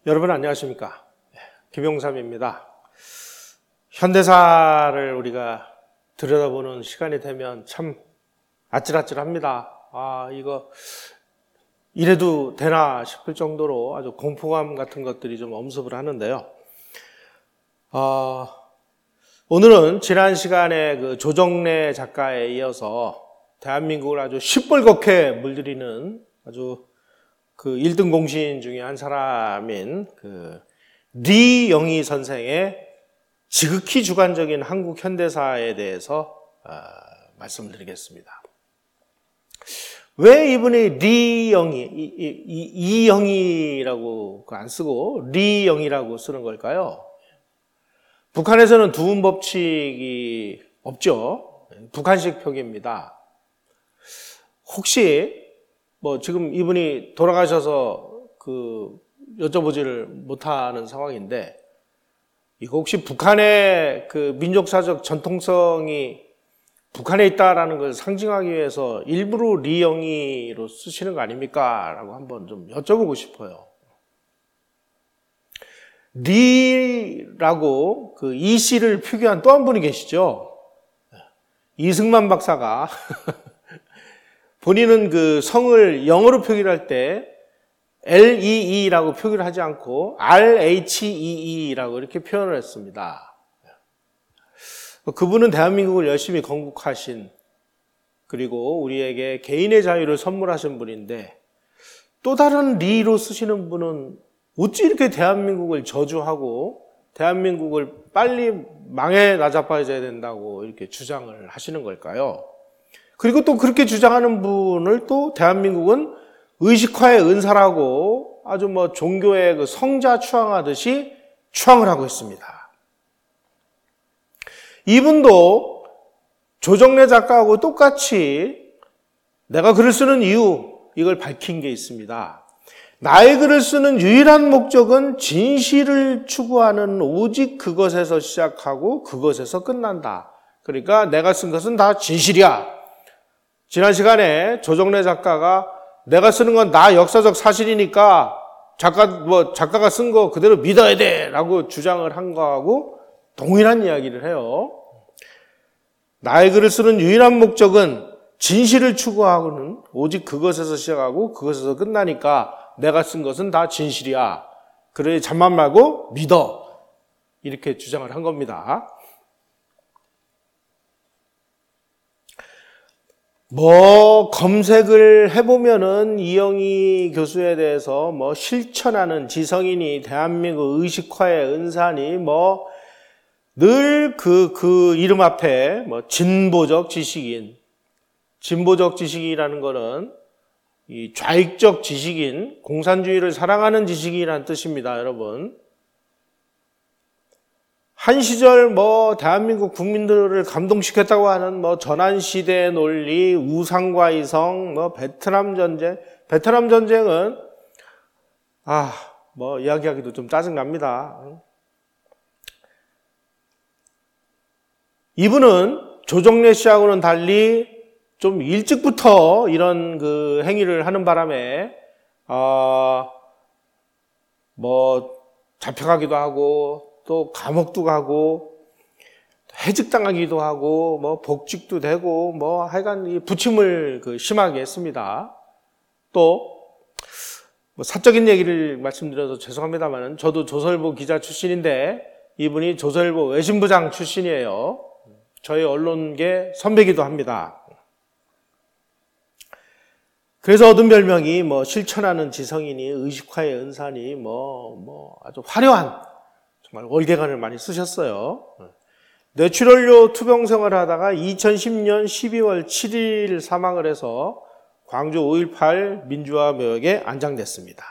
여러분 안녕하십니까? 김용삼입니다. 현대사를 우리가 들여다보는 시간이 되면 참 아찔아찔합니다. 이거 이래도 되나 싶을 정도로 아주 공포감 같은 것들이 좀 엄습을 하는데요. 오늘은 지난 시간에 그 조정래 작가에 이어서 대한민국을 아주 시뻘겋게 물들이는 아주 그 1등 공신 중에 한 사람인 그 리영희 선생의 지극히 주관적인 한국 현대사에 대해서 말씀드리겠습니다. 왜 이분이 리영희, 이영희라고 안 쓰고 리영희라고 쓰는 걸까요? 북한에서는 두음 법칙이 없죠. 북한식 표기입니다. 혹시 지금 이분이 돌아가셔서 여쭤보지를 못하는 상황인데, 이거 혹시 북한의 그 민족사적 전통성이 북한에 있다라는 걸 상징하기 위해서 일부러 리영희로 쓰시는 거 아닙니까? 라고 한번 좀 여쭤보고 싶어요. 리라고 그 이씨를 표기한 또 한 분이 계시죠? 이승만 박사가 본인은 그 성을 영어로 표기를 할 때 LEE라고 표기를 하지 않고 RHEE라고 이렇게 표현을 했습니다. 그분은 대한민국을 열심히 건국하신, 그리고 우리에게 개인의 자유를 선물하신 분인데, 또 다른 리로 쓰시는 분은 어찌 이렇게 대한민국을 저주하고 대한민국을 빨리 망에 나자빠져야 된다고 이렇게 주장을 하시는 걸까요? 그리고 또 그렇게 주장하는 분을 또 대한민국은 의식화의 은사라고 아주 종교의 그 성자 추앙하듯이 추앙을 하고 있습니다. 이분도 조정래 작가하고 똑같이 내가 글을 쓰는 이유, 이걸 밝힌 게 있습니다. 나의 글을 쓰는 유일한 목적은 진실을 추구하는 오직 그것에서 시작하고 그것에서 끝난다. 그러니까 내가 쓴 것은 다 진실이야. 지난 시간에 조정래 작가가 내가 쓰는 건 다 역사적 사실이니까 작가가 쓴 거 그대로 믿어야 돼 라고 주장을 한 거하고 동일한 이야기를 해요. 나의 글을 쓰는 유일한 목적은 진실을 추구하고는 오직 그것에서 시작하고 그것에서 끝나니까 내가 쓴 것은 다 진실이야. 그래 잠만 말고 믿어. 이렇게 주장을 한 겁니다. 검색을 해보면은 이영희 교수에 대해서 실천하는 지성인이 대한민국 의식화의 은사니 늘 그 이름 앞에 진보적 지식인. 진보적 지식이라는 거는 이 좌익적 지식인, 공산주의를 사랑하는 지식인이라는 뜻입니다, 여러분. 한 시절 대한민국 국민들을 감동시켰다고 하는 전환시대의 논리, 우상과 이성, 베트남 전쟁은 이야기하기도 좀 짜증납니다. 이분은 조정래 씨하고는 달리 좀 일찍부터 이런 그 행위를 하는 바람에 잡혀가기도 하고 또 감옥도 가고 해직당하기도 하고 복직도 되고 하여간 이 부침을 심하게 했습니다. 또 사적인 얘기를 말씀드려서 죄송합니다만 저도 조선일보 기자 출신인데 이분이 조선일보 외신부장 출신이에요. 저희 언론계 선배기도 합니다. 그래서 얻은 별명이 실천하는 지성인이, 의식화의 은사니 아주 화려한 정말 월계관을 많이 쓰셨어요. 뇌출혈로 투병 생활을 하다가 2010년 12월 7일 사망을 해서 광주 5.18 민주화묘역에 안장됐습니다.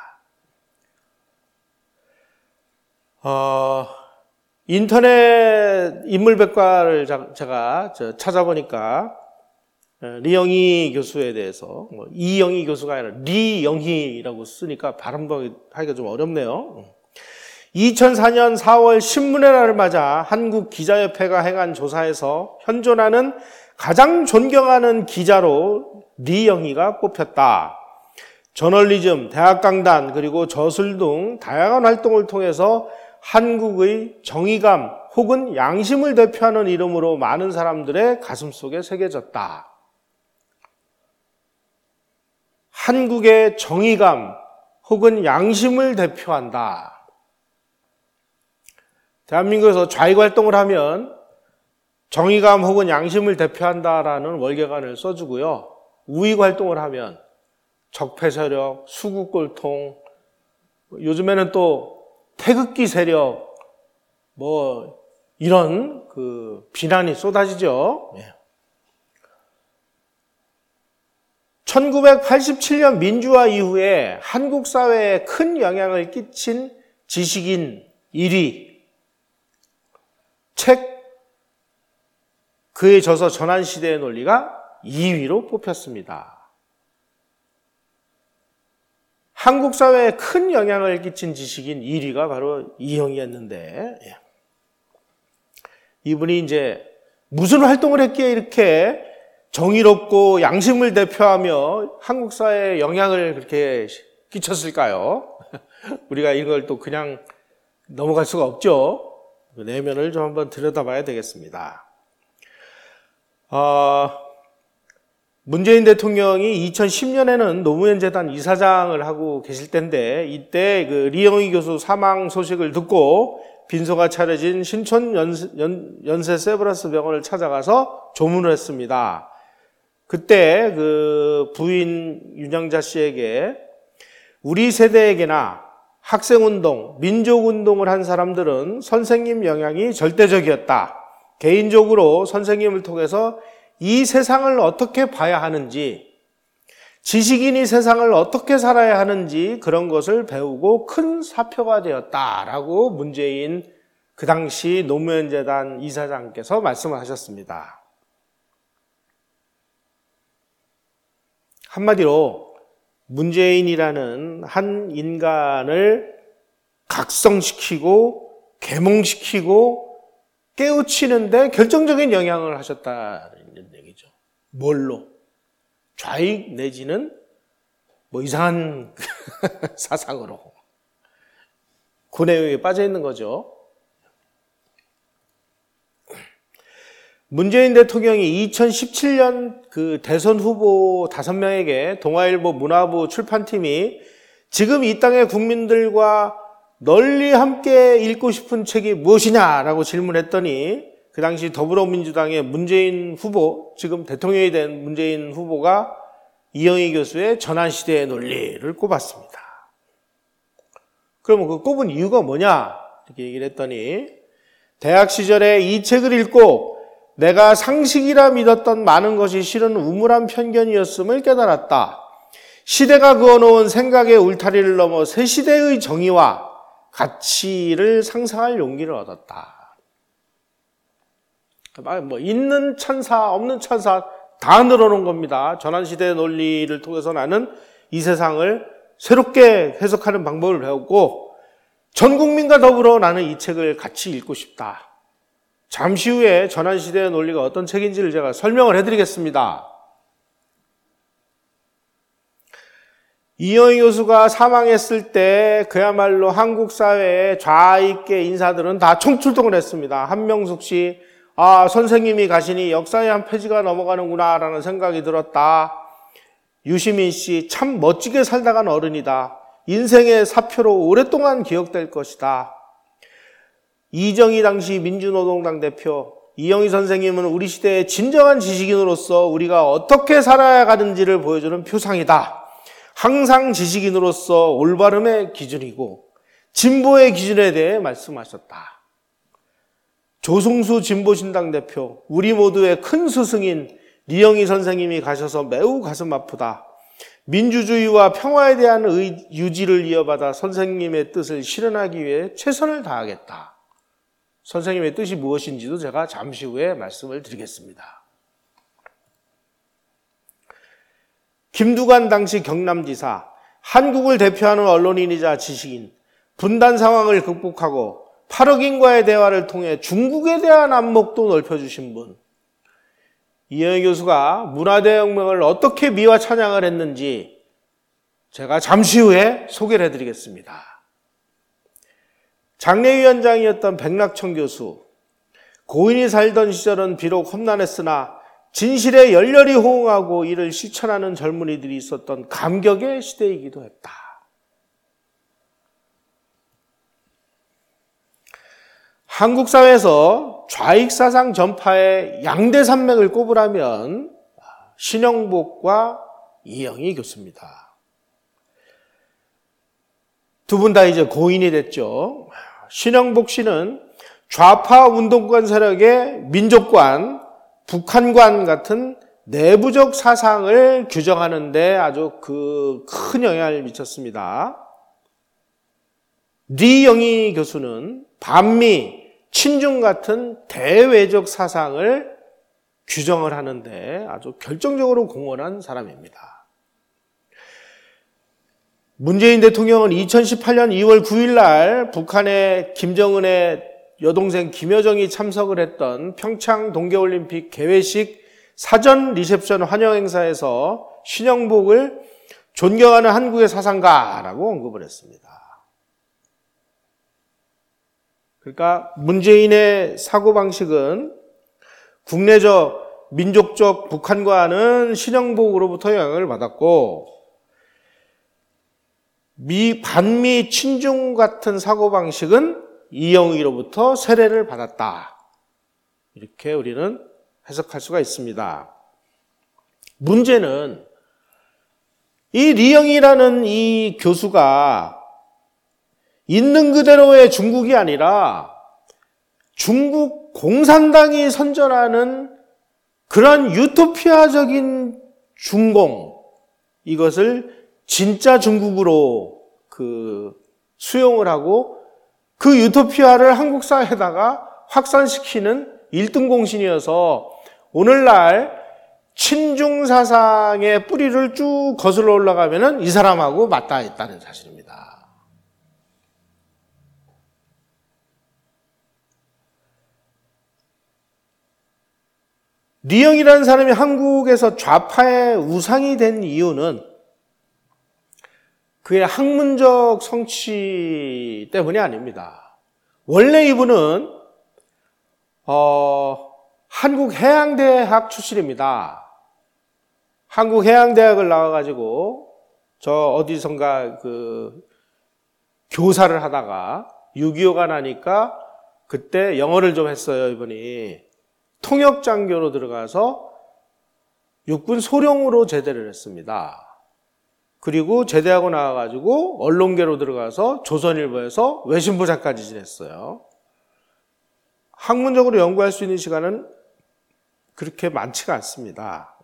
인터넷 인물백과를 제가 찾아보니까 리영희 교수에 대해서 이영희 교수가 아니라 리영희라고 쓰니까 발음도 하기가 좀 어렵네요. 2004년 4월 신문의 날을 맞아 한국기자협회가 행한 조사에서 현존하는 가장 존경하는 기자로 리영희가 뽑혔다. 저널리즘, 대학강단, 그리고 저술 등 다양한 활동을 통해서 한국의 정의감 혹은 양심을 대표하는 이름으로 많은 사람들의 가슴속에 새겨졌다. 한국의 정의감 혹은 양심을 대표한다. 대한민국에서 좌익 활동을 하면 정의감 혹은 양심을 대표한다라는 월계관을 써주고요. 우익 활동을 하면 적폐 세력, 수구꼴통, 요즘에는 또 태극기 세력, 이런 비난이 쏟아지죠. 1987년 민주화 이후에 한국 사회에 큰 영향을 끼친 지식인 1위, 책 그의 저서 전환시대의 논리가 2위로 뽑혔습니다. 한국 사회에 큰 영향을 끼친 지식인 1위가 바로 이형이었는데, 이분이 이제 무슨 활동을 했기에 이렇게 정의롭고 양심을 대표하며 한국 사회에 영향을 그렇게 끼쳤을까요? 우리가 이걸 또 그냥 넘어갈 수가 없죠. 그 내면을 좀 한번 들여다봐야 되겠습니다. 문재인 대통령이 2010년에는 노무현 재단 이사장을 하고 계실 때인데, 이때 리영희 교수 사망 소식을 듣고 빈소가 차려진 신촌 연세 세브란스 병원을 찾아가서 조문을 했습니다. 그때 부인 윤영자 씨에게 우리 세대에게나 학생운동, 민족운동을 한 사람들은 선생님 영향이 절대적이었다. 개인적으로 선생님을 통해서 이 세상을 어떻게 봐야 하는지, 지식인이 세상을 어떻게 살아야 하는지 그런 것을 배우고 큰 사표가 되었다라고 문재인 그 당시 노무현 재단 이사장께서 말씀을 하셨습니다. 한마디로 문재인이라는 한 인간을 각성시키고 계몽시키고 깨우치는데 결정적인 영향을 하셨다는 얘기죠. 뭘로? 좌익 내지는 이상한 사상으로. 그 내용에 빠져 있는 거죠. 문재인 대통령이 2017년 대선 후보 5명에게 동아일보 문화부 출판팀이 지금 이 땅의 국민들과 널리 함께 읽고 싶은 책이 무엇이냐라고 질문했더니 그 당시 더불어민주당의 문재인 후보, 지금 대통령이 된 문재인 후보가 이영희 교수의 전환시대의 논리를 꼽았습니다. 그러면 그 꼽은 이유가 뭐냐? 이렇게 얘기를 했더니 대학 시절에 이 책을 읽고 내가 상식이라 믿었던 많은 것이 실은 우물한 편견이었음을 깨달았다. 시대가 그어놓은 생각의 울타리를 넘어 새 시대의 정의와 가치를 상상할 용기를 얻었다. 있는 찬사, 없는 찬사 다 늘어놓은 겁니다. 전환시대의 논리를 통해서 나는 이 세상을 새롭게 해석하는 방법을 배웠고 전 국민과 더불어 나는 이 책을 같이 읽고 싶다. 잠시 후에 전환시대의 논리가 어떤 책인지를 제가 설명을 해드리겠습니다. 이영희 교수가 사망했을 때 그야말로 한국 사회의 좌익계 인사들은 다 총출동을 했습니다. 한명숙 씨, 선생님이 가시니 역사의 한 페이지가 넘어가는구나 라는 생각이 들었다. 유시민 씨, 참 멋지게 살다 간 어른이다. 인생의 사표로 오랫동안 기억될 것이다. 이정희 당시 민주노동당 대표, 이영희 선생님은 우리 시대의 진정한 지식인으로서 우리가 어떻게 살아야 하는지를 보여주는 표상이다. 항상 지식인으로서 올바름의 기준이고 진보의 기준에 대해 말씀하셨다. 조승수 진보신당 대표, 우리 모두의 큰 스승인 리영희 선생님이 가셔서 매우 가슴 아프다. 민주주의와 평화에 대한 유지를 이어받아 선생님의 뜻을 실현하기 위해 최선을 다하겠다. 선생님의 뜻이 무엇인지도 제가 잠시 후에 말씀을 드리겠습니다. 김두관 당시 경남지사, 한국을 대표하는 언론인이자 지식인, 분단 상황을 극복하고 8억인과의 대화를 통해 중국에 대한 안목도 넓혀주신 분, 이영희 교수가 문화대혁명을 어떻게 미화 찬양을 했는지 제가 잠시 후에 소개를 해드리겠습니다. 장례위원장이었던 백낙천 교수, 고인이 살던 시절은 비록 험난했으나 진실에 열렬히 호응하고 이를 실천하는 젊은이들이 있었던 감격의 시대이기도 했다. 한국 사회에서 좌익사상 전파의 양대 산맥을 꼽으라면 신영복과 이영희 교수입니다. 두 분 다 이제 고인이 됐죠. 신영복 씨는 좌파 운동권 세력의 민족관, 북한관 같은 내부적 사상을 규정하는 데 아주 큰 영향을 미쳤습니다. 리영희 교수는 반미, 친중 같은 대외적 사상을 규정을 하는데 아주 결정적으로 공헌한 사람입니다. 문재인 대통령은 2018년 2월 9일 날 북한의 김정은의 여동생 김여정이 참석을 했던 평창 동계올림픽 개회식 사전 리셉션 환영 행사에서 신영복을 존경하는 한국의 사상가라고 언급을 했습니다. 그러니까 문재인의 사고방식은 국내적, 민족적 북한과는 신영복으로부터 영향을 받았고 반미 친중 같은 사고방식은 이영희로부터 세례를 받았다. 이렇게 우리는 해석할 수가 있습니다. 문제는 이 리영희라는 이 교수가 있는 그대로의 중국이 아니라 중국 공산당이 선전하는 그런 유토피아적인 중공, 이것을 진짜 중국으로 수용을 하고 그 유토피아를 한국 사회에다가 확산시키는 1등 공신이어서 오늘날 친중 사상의 뿌리를 쭉 거슬러 올라가면은 이 사람하고 맞닿아 있다는 사실입니다. 리영이라는 사람이 한국에서 좌파의 우상이 된 이유는 그의 학문적 성취 때문이 아닙니다. 원래 이분은 한국해양대학 출신입니다. 한국해양대학을 나와가지고 저 어디선가 교사를 하다가 6.25가 나니까 그때 영어를 좀 했어요. 이분이 통역장교로 들어가서 육군 소령으로 제대를 했습니다. 그리고 제대하고 나와가지고 언론계로 들어가서 조선일보에서 외신부장까지 지냈어요. 학문적으로 연구할 수 있는 시간은 그렇게 많지가 않습니다.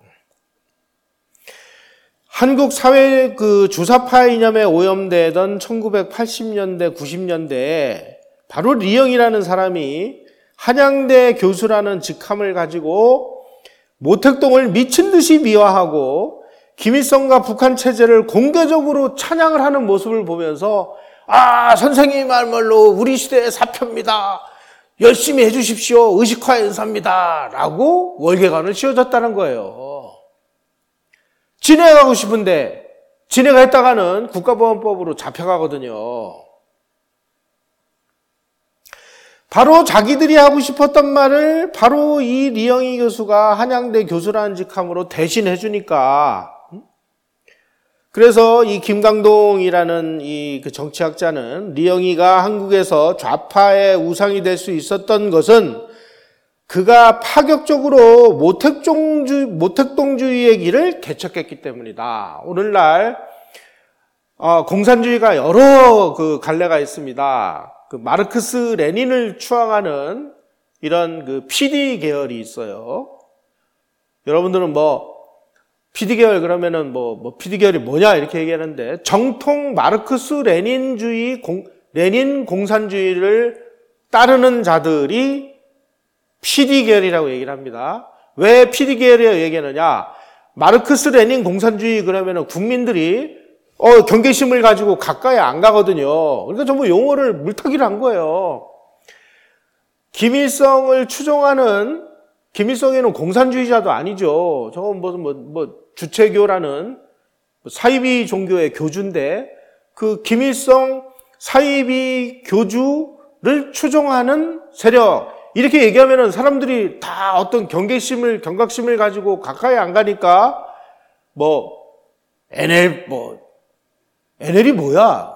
한국 사회 주사파 이념에 오염되던 1980년대, 90년대에 바로 리영이라는 사람이 한양대 교수라는 직함을 가지고 모택동을 미친 듯이 미화하고 김일성과 북한 체제를 공개적으로 찬양을 하는 모습을 보면서 선생님 말말로 우리 시대의 사표입니다. 열심히 해주십시오. 의식화의 은사입니다. 라고 월계관을 씌워줬다는 거예요. 지네가 하고 싶은데 지네가 했다가는 국가보안법으로 잡혀가거든요. 바로 자기들이 하고 싶었던 말을 바로 이 리영희 교수가 한양대 교수라는 직함으로 대신해 주니까, 그래서 이 김강동이라는 이 정치학자는 리영희가 한국에서 좌파의 우상이 될 수 있었던 것은 그가 파격적으로 모택동주의의 길을 개척했기 때문이다. 오늘날 공산주의가 여러 갈래가 있습니다. 마르크스 레닌을 추앙하는 이런 PD 계열이 있어요. 여러분들은 PD 계열 그러면은 PD 계열이 뭐냐 이렇게 얘기하는데, 정통 마르크스 레닌주의 레닌 공산주의를 따르는 자들이 PD 계열이라고 얘기를 합니다. 왜 PD 계열이라고 얘기하느냐? 마르크스 레닌 공산주의 그러면은 국민들이 경계심을 가지고 가까이 안 가거든요. 그러니까 전부 용어를 물타기를 한 거예요. 김일성을 추종하는, 김일성에는 공산주의자도 아니죠. 저건 무슨 주체교라는 사이비 종교의 교주인데 그 김일성 사이비 교주를 추종하는 세력, 이렇게 얘기하면은 사람들이 다 어떤 경각심을 가지고 가까이 안 가니까 NL이 뭐야?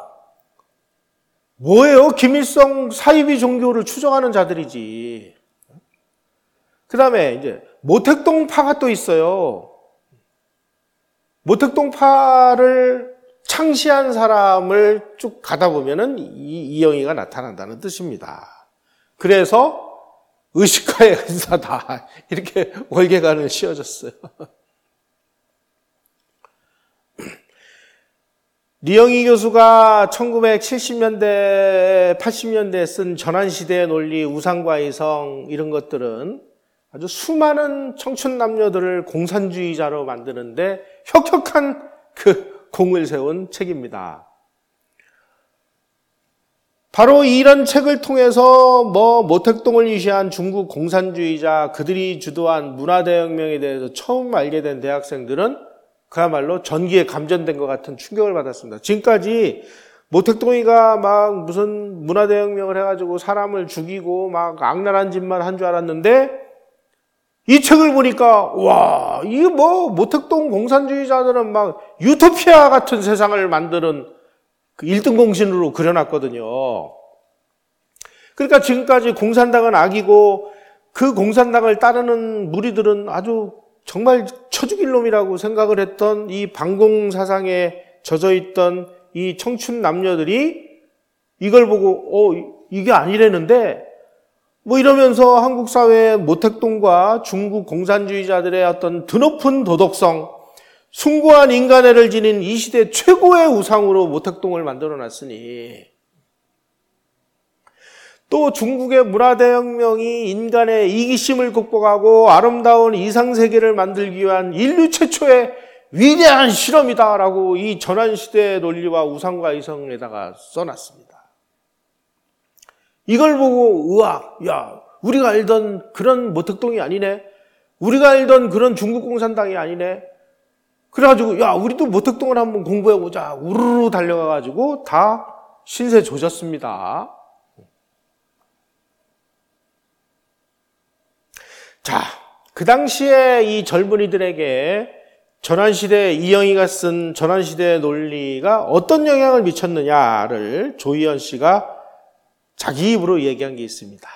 뭐예요? 김일성 사이비 종교를 추종하는 자들이지. 그 다음에 이제 모택동파가 또 있어요. 모택동파를 창시한 사람을 쭉 가다 보면은 이영희가 나타난다는 뜻입니다. 그래서 의식화의 은사다, 이렇게 월계관을 씌워줬어요. 리영희 교수가 1970년대, 80년대에 쓴 전환시대의 논리, 우상과 이성, 이런 것들은 아주 수많은 청춘 남녀들을 공산주의자로 만드는데 혁혁한 그 공을 세운 책입니다. 바로 이런 책을 통해서 모택동을 위시한 중국 공산주의자, 그들이 주도한 문화대혁명에 대해서 처음 알게 된 대학생들은 그야말로 전기에 감전된 것 같은 충격을 받았습니다. 지금까지 모택동이가 막 무슨 문화대혁명을 해가지고 사람을 죽이고 막 악랄한 짓만 한 줄 알았는데, 이 책을 보니까 와, 이게 모택동 공산주의자들은 막 유토피아 같은 세상을 만드는 그 1등 공신으로 그려놨거든요. 그러니까 지금까지 공산당은 악이고 그 공산당을 따르는 무리들은 아주 정말 쳐죽일 놈이라고 생각을 했던 이 반공사상에 젖어있던 이 청춘 남녀들이 이걸 보고 이게 아니라는데 이러면서 한국 사회의 모택동과 중국 공산주의자들의 어떤 드높은 도덕성, 숭고한 인간애를 지닌 이 시대 최고의 우상으로 모택동을 만들어놨으니, 또 중국의 문화대혁명이 인간의 이기심을 극복하고 아름다운 이상세계를 만들기 위한 인류 최초의 위대한 실험이다라고 이 전환시대의 논리와 우상과 이성에다가 써놨습니다. 이걸 보고 야, 우리가 알던 그런 모택동이 아니네, 우리가 알던 그런 중국 공산당이 아니네, 그래가지고 야, 우리도 모택동을 한번 공부해보자, 우르르 달려가가지고 다 신세 조졌습니다. 자, 그 당시에 이 젊은이들에게 전환시대, 이영희가 쓴 전환시대의 논리가 어떤 영향을 미쳤느냐를 조희연 씨가 자기 입으로 얘기한 게 있습니다.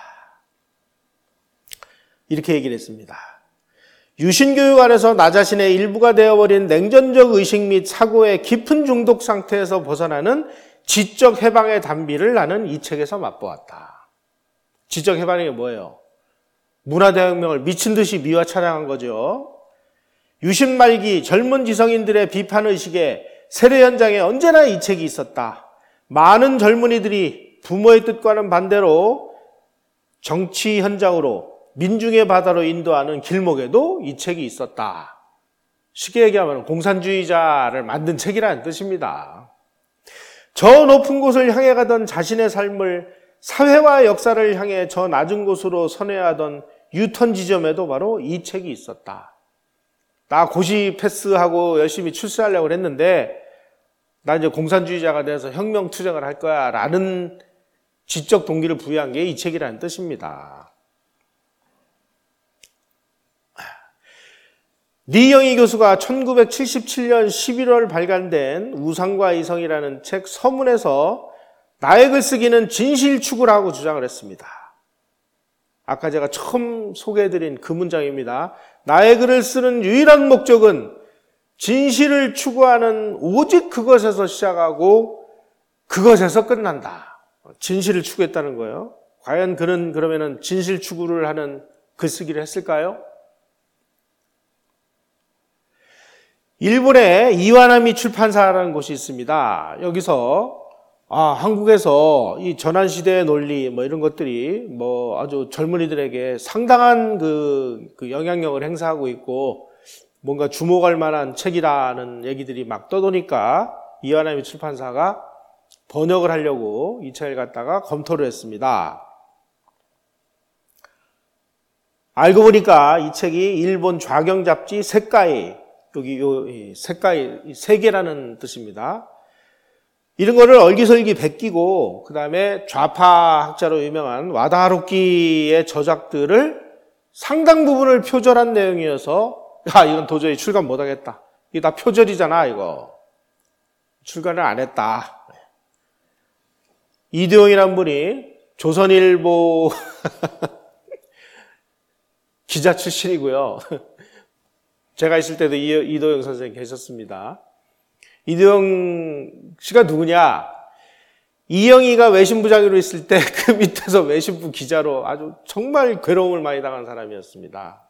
이렇게 얘기를 했습니다. 유신교육 안에서 나 자신의 일부가 되어버린 냉전적 의식 및 사고의 깊은 중독 상태에서 벗어나는 지적 해방의 단비를 나는 이 책에서 맛보았다. 지적 해방이 뭐예요? 문화대혁명을 미친 듯이 미화 찬양한 거죠. 유신 말기 젊은 지성인들의 비판의식에 세례 현장에 언제나 이 책이 있었다. 많은 젊은이들이 부모의 뜻과는 반대로 정치 현장으로, 민중의 바다로 인도하는 길목에도 이 책이 있었다. 쉽게 얘기하면 공산주의자를 만든 책이라는 뜻입니다. 저 높은 곳을 향해 가던 자신의 삶을 사회와 역사를 향해 저 낮은 곳으로 선회하던 유턴 지점에도 바로 이 책이 있었다. 나 고시 패스하고 열심히 출세하려고 했는데 나 이제 공산주의자가 돼서 혁명 투쟁을 할 거야 라는 지적 동기를 부여한 게 이 책이라는 뜻입니다. 리영희 교수가 1977년 11월 발간된 우상과 이성이라는 책 서문에서 나의 글쓰기는 진실 추구라고 주장을 했습니다. 아까 제가 처음 소개해드린 그 문장입니다. 나의 글을 쓰는 유일한 목적은 진실을 추구하는 오직 그것에서 시작하고 그것에서 끝난다. 진실을 추구했다는 거예요. 과연 그는 그러면은 진실 추구를 하는 글쓰기를 했을까요? 일본에 이와나미 출판사라는 곳이 있습니다. 여기서 한국에서 이 전환시대의 논리 이런 것들이 아주 젊은이들에게 상당한 그 영향력을 행사하고 있고 뭔가 주목할 만한 책이라는 얘기들이 막 떠도니까 이와나미 출판사가 번역을 하려고 이 책을 갖다가 검토를 했습니다. 알고 보니까 이 책이 일본 좌경 잡지 색가이 여기 이 색깔, 세 개라는 뜻입니다. 이런 거를 얼기설기 베끼고, 그 다음에 좌파 학자로 유명한 와다하루키의 저작들을 상당 부분을 표절한 내용이어서, 이건 도저히 출간 못하겠다. 이게 다 표절이잖아, 이거. 출간을 안 했다. 이도영이란 분이 조선일보 기자 출신이고요. 제가 있을 때도 이도영 선생님 계셨습니다. 이도영 씨가 누구냐? 이영희가 외신부장으로 있을 때 그 밑에서 외신부 기자로 아주 정말 괴로움을 많이 당한 사람이었습니다.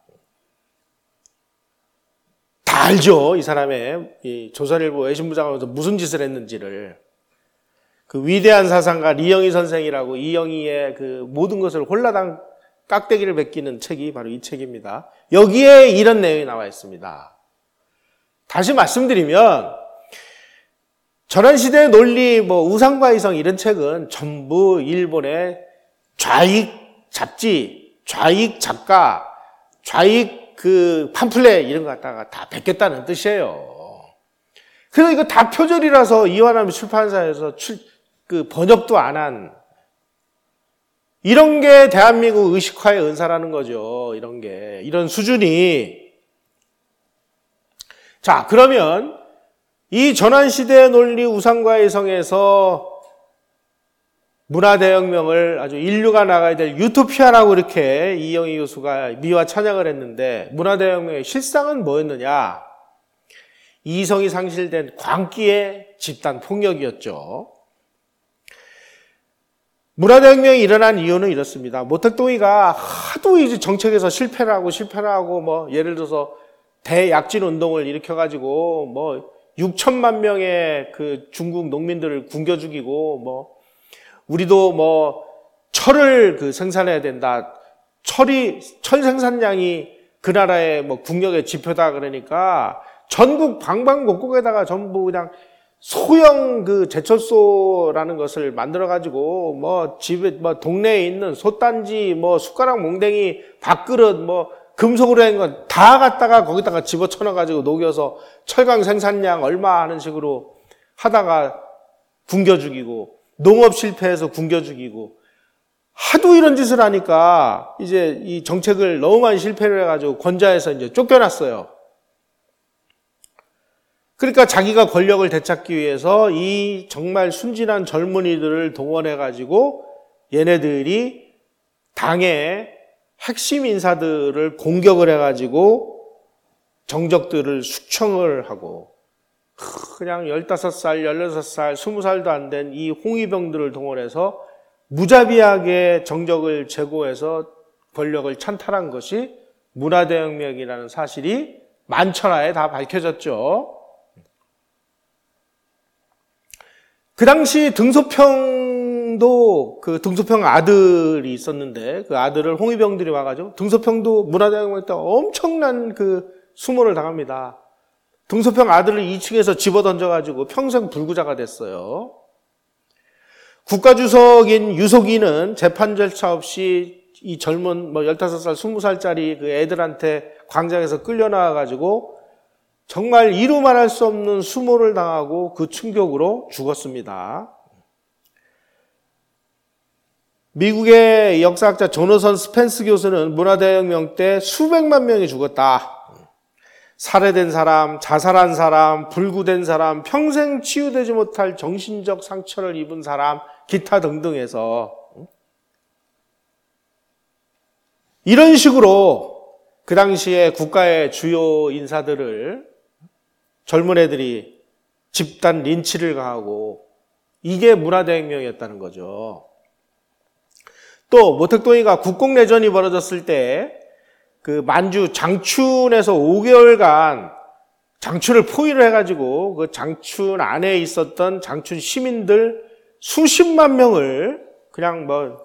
다 알죠, 이 사람의 이 조선일보 외신부장으로서 무슨 짓을 했는지를. 그 위대한 사상가 이영희 선생이라고 이영희의 그 모든 것을 홀라당 깍대기를 베끼는 책이 바로 이 책입니다. 여기에 이런 내용이 나와 있습니다. 다시 말씀드리면 전환시대의 논리, 우상과 이성 이런 책은 전부 일본의 좌익 잡지, 좌익 작가, 좌익 그 팜플렛 이런 거 갖다가 다 베꼈다는 뜻이에요. 그래서 이거 다 표절이라서 이완하면 출판사에서 그 번역도 안 한 이런 게 대한민국 의식화의 은사라는 거죠. 이런 수준이. 자, 그러면 이 전환시대의 논리 우상과 이성에서 문화대혁명을 아주 인류가 나가야 될 유토피아라고 이렇게 이영희 교수가 미화 찬양을 했는데 문화대혁명의 실상은 뭐였느냐? 이성이 상실된 광기의 집단 폭력이었죠. 문화대혁명이 일어난 이유는 이렇습니다. 모택동이가 하도 이제 정책에서 실패를 하고 예를 들어서 대약진 운동을 일으켜가지고 6천만 명의 그 중국 농민들을 굶겨 죽이고 우리도 철을 그 생산해야 된다. 철 생산량이 그 나라의 국력의 지표다 그러니까 전국 방방곡곡에다가 전부 그냥 소형 그 제철소라는 것을 만들어가지고 집에 동네에 있는 솥단지 숟가락 몽댕이 밥그릇 금속으로 한 건 다 갖다가 거기다가 집어쳐넣어가지고 녹여서 철강 생산량 얼마 하는 식으로 하다가 굶겨 죽이고 농업 실패해서 굶겨 죽이고 하도 이런 짓을 하니까 이제 이 정책을 너무 많이 실패를 해가지고 권좌에서 이제 쫓겨났어요. 그러니까 자기가 권력을 되찾기 위해서 이 정말 순진한 젊은이들을 동원해가지고 얘네들이 당의 핵심 인사들을 공격을 해가지고 정적들을 숙청을 하고 그냥 15살, 16살, 20살도 안 된 이 홍위병들을 동원해서 무자비하게 정적을 제고해서 권력을 찬탈한 것이 문화대혁명이라는 사실이 만천하에 다 밝혀졌죠. 그 당시 등소평도 그 등소평 아들이 있었는데 그 아들을 홍위병들이 와가지고 등소평도 문화대혁명 때 엄청난 그 수모를 당합니다. 등소평 아들을 2층에서 집어 던져가지고 평생 불구자가 됐어요. 국가주석인 유석이는 재판 절차 없이 이 젊은 15살, 20살짜리 그 애들한테 광장에서 끌려나와가지고 정말 이루 말할 수 없는 수모를 당하고 그 충격으로 죽었습니다. 미국의 역사학자 조너선 스펜스 교수는 문화대혁명 때 수백만 명이 죽었다. 살해된 사람, 자살한 사람, 불구된 사람, 평생 치유되지 못할 정신적 상처를 입은 사람, 기타 등등해서 이런 식으로 그 당시에 국가의 주요 인사들을 젊은 애들이 집단 린치를 가하고 이게 문화대혁명이었다는 거죠. 또 모택동이가 국공내전이 벌어졌을 때 그 만주 장춘에서 5개월간 장춘을 포위를 해가지고 그 장춘 안에 있었던 장춘 시민들 수십만 명을 그냥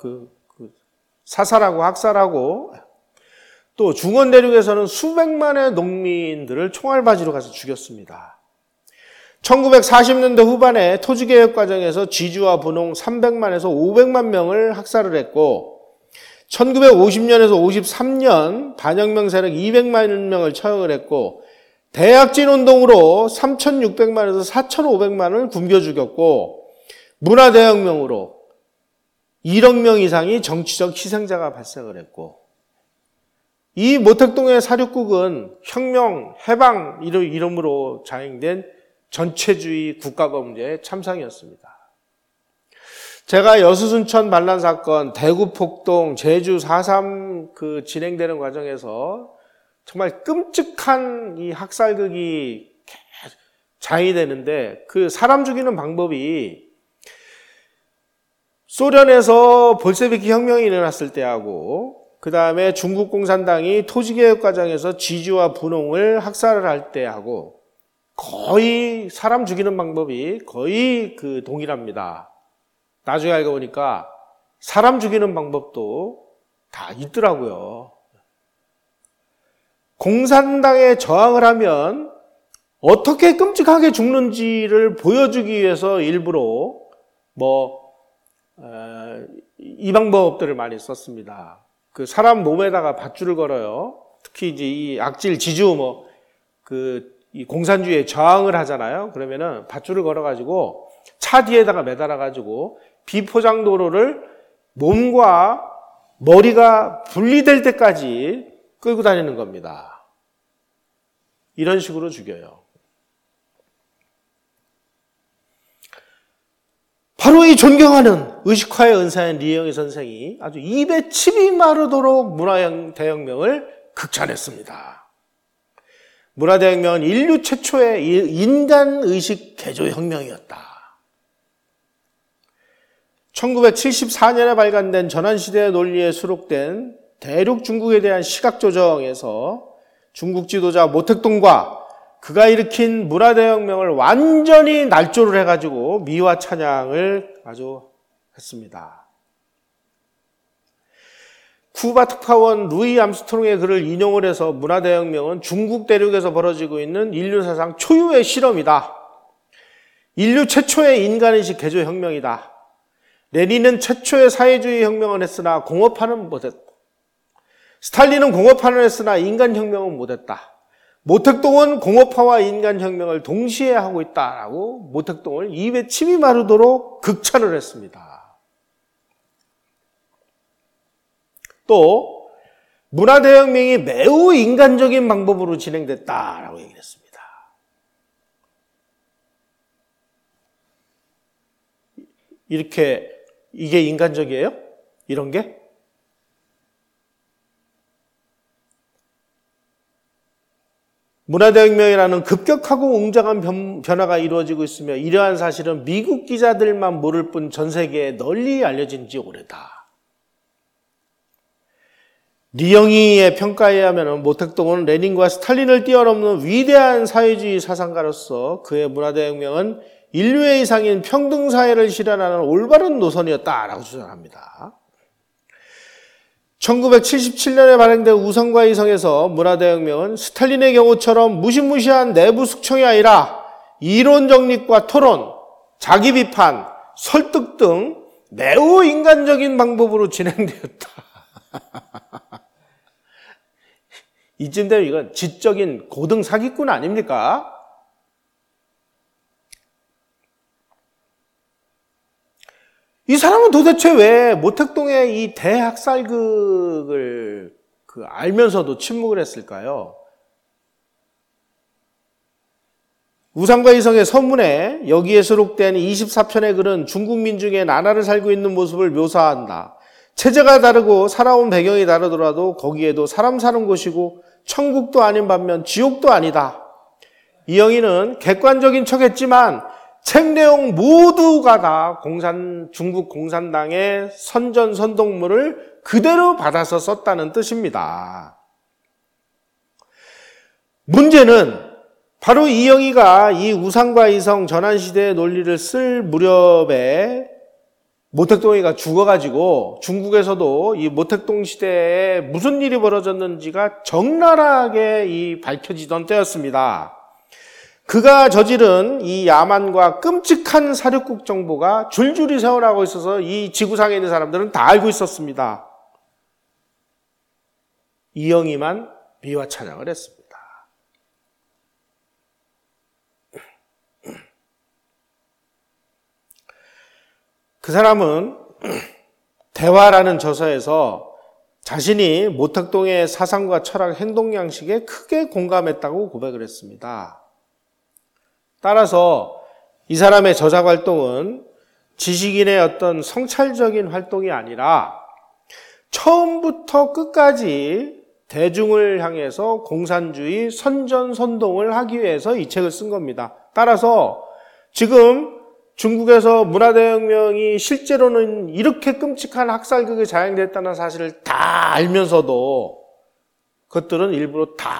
사살하고 학살하고 또 중원 대륙에서는 수백만의 농민들을 총알바지로 가서 죽였습니다. 1940년대 후반에 토지개혁 과정에서 지주와 분홍 300만에서 500만 명을 학살을 했고 1950년에서 53년 반혁명 세력 200만 명을 처형을 했고 대약진 운동으로 3,600만에서 4,500만을 굶겨 죽였고 문화대혁명으로 1억 명 이상이 정치적 희생자가 발생을 했고 이 모택동의 사륙국은 혁명, 해방 이름으로 자행된 전체주의 국가범죄의 참상이었습니다. 제가 여수순천 반란 사건, 대구 폭동, 제주 4.3 진행되는 과정에서 정말 끔찍한 이 학살극이 자행되는데 그 사람 죽이는 방법이 소련에서 볼셰비키 혁명이 일어났을 때하고 그 다음에 중국 공산당이 토지개혁 과정에서 지주와 분홍을 학살을 할 때하고 거의 사람 죽이는 방법이 거의 동일합니다. 나중에 알고 보니까 사람 죽이는 방법도 다 있더라고요. 공산당에 저항을 하면 어떻게 끔찍하게 죽는지를 보여주기 위해서 일부러 이 방법들을 많이 썼습니다. 그 사람 몸에다가 밧줄을 걸어요. 특히 이제 이 악질 지주 이 공산주의에 저항을 하잖아요. 그러면은 밧줄을 걸어가지고 차 뒤에다가 매달아가지고 비포장도로를 몸과 머리가 분리될 때까지 끌고 다니는 겁니다. 이런 식으로 죽여요. 바로 이 존경하는 의식화의 은사인 리영희 선생이 아주 입에 침이 마르도록 문화대혁명을 극찬했습니다. 문화대혁명은 인류 최초의 인간의식 개조혁명이었다. 1974년에 발간된 전환시대의 논리에 수록된 대륙 중국에 대한 시각조정에서 중국 지도자 모택동과 그가 일으킨 문화대혁명을 완전히 날조를 해가지고 미화 찬양을 아주 했습니다. 쿠바 특파원 루이 암스트롱의 글을 인용을 해서 문화대혁명은 중국 대륙에서 벌어지고 있는 인류사상 초유의 실험이다. 인류 최초의 인간의식 개조혁명이다. 레닌은 최초의 사회주의 혁명을 했으나 공업화는 못했다. 스탈린은 공업화는 했으나 인간혁명은 못했다. 모택동은 공업화와 인간혁명을 동시에 하고 있다라고 모택동을 입에 침이 마르도록 극찬을 했습니다. 또 문화대혁명이 매우 인간적인 방법으로 진행됐다라고 얘기를 했습니다. 이게 인간적이에요? 이런 게? 문화대혁명이라는 급격하고 웅장한 변화가 이루어지고 있으며 이러한 사실은 미국 기자들만 모를 뿐 전 세계에 널리 알려진 지 오래다. 리영희의 평가에 의하면 모택동은 레닌과 스탈린을 뛰어넘는 위대한 사회주의 사상가로서 그의 문화대혁명은 인류의 이상인 평등사회를 실현하는 올바른 노선이었다라고 주장합니다. 1977년에 발행된 우성과 이성에서 문화대혁명은 스탈린의 경우처럼 무시무시한 내부 숙청이 아니라 이론 정립과 토론, 자기 비판, 설득 등 매우 인간적인 방법으로 진행되었다. 이쯤 되면 이건 지적인 고등 사기꾼 아닙니까? 이 사람은 도대체 왜 모택동의 이 대학살극을 알면서도 침묵을 했을까요? 우상과 이성의 서문에 여기에 수록된 24편의 글은 중국 민중의 나날을 살고 있는 모습을 묘사한다. 체제가 다르고 살아온 배경이 다르더라도 거기에도 사람 사는 곳이고 천국도 아닌 반면 지옥도 아니다. 이영희는 객관적인 척했지만 책 내용 모두가 다 중국 공산당의 선전선동물을 그대로 받아서 썼다는 뜻입니다. 문제는 바로 이영희가 이 우상과 이성 전환시대의 논리를 쓸 무렵에 모택동이가 죽어가지고 중국에서도 이 모택동 시대에 무슨 일이 벌어졌는지가 적나라하게 밝혀지던 때였습니다. 그가 저지른 이 야만과 끔찍한 사륙국 정보가 줄줄이 세워나가고 있어서 이 지구상에 있는 사람들은 다 알고 있었습니다. 이영희만 미화 찬양을 했습니다. 그 사람은 대화라는 저서에서 자신이 모택동의 사상과 철학, 행동 양식에 크게 공감했다고 고백을 했습니다. 따라서 이 사람의 저작 활동은 지식인의 어떤 성찰적인 활동이 아니라 처음부터 끝까지 대중을 향해서 공산주의 선전선동을 하기 위해서 이 책을 쓴 겁니다. 따라서 지금 중국에서 문화대혁명이 실제로는 이렇게 끔찍한 학살극이 자행됐다는 사실을 다 알면서도 그것들은 일부러 다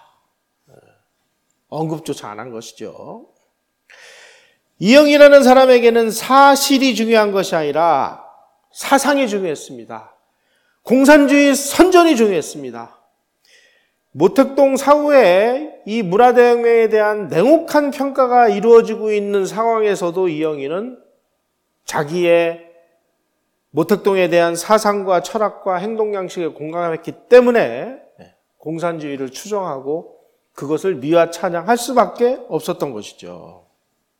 언급조차 안 한 것이죠. 이영이라는 사람에게는 사실이 중요한 것이 아니라 사상이 중요했습니다. 공산주의 선전이 중요했습니다. 모택동 사후에 이 문화대혁명에 대한 냉혹한 평가가 이루어지고 있는 상황에서도 이영희는 자기의 모택동에 대한 사상과 철학과 행동 양식에 공감했기 때문에 공산주의를 추종하고 그것을 미화 찬양할 수밖에 없었던 것이죠.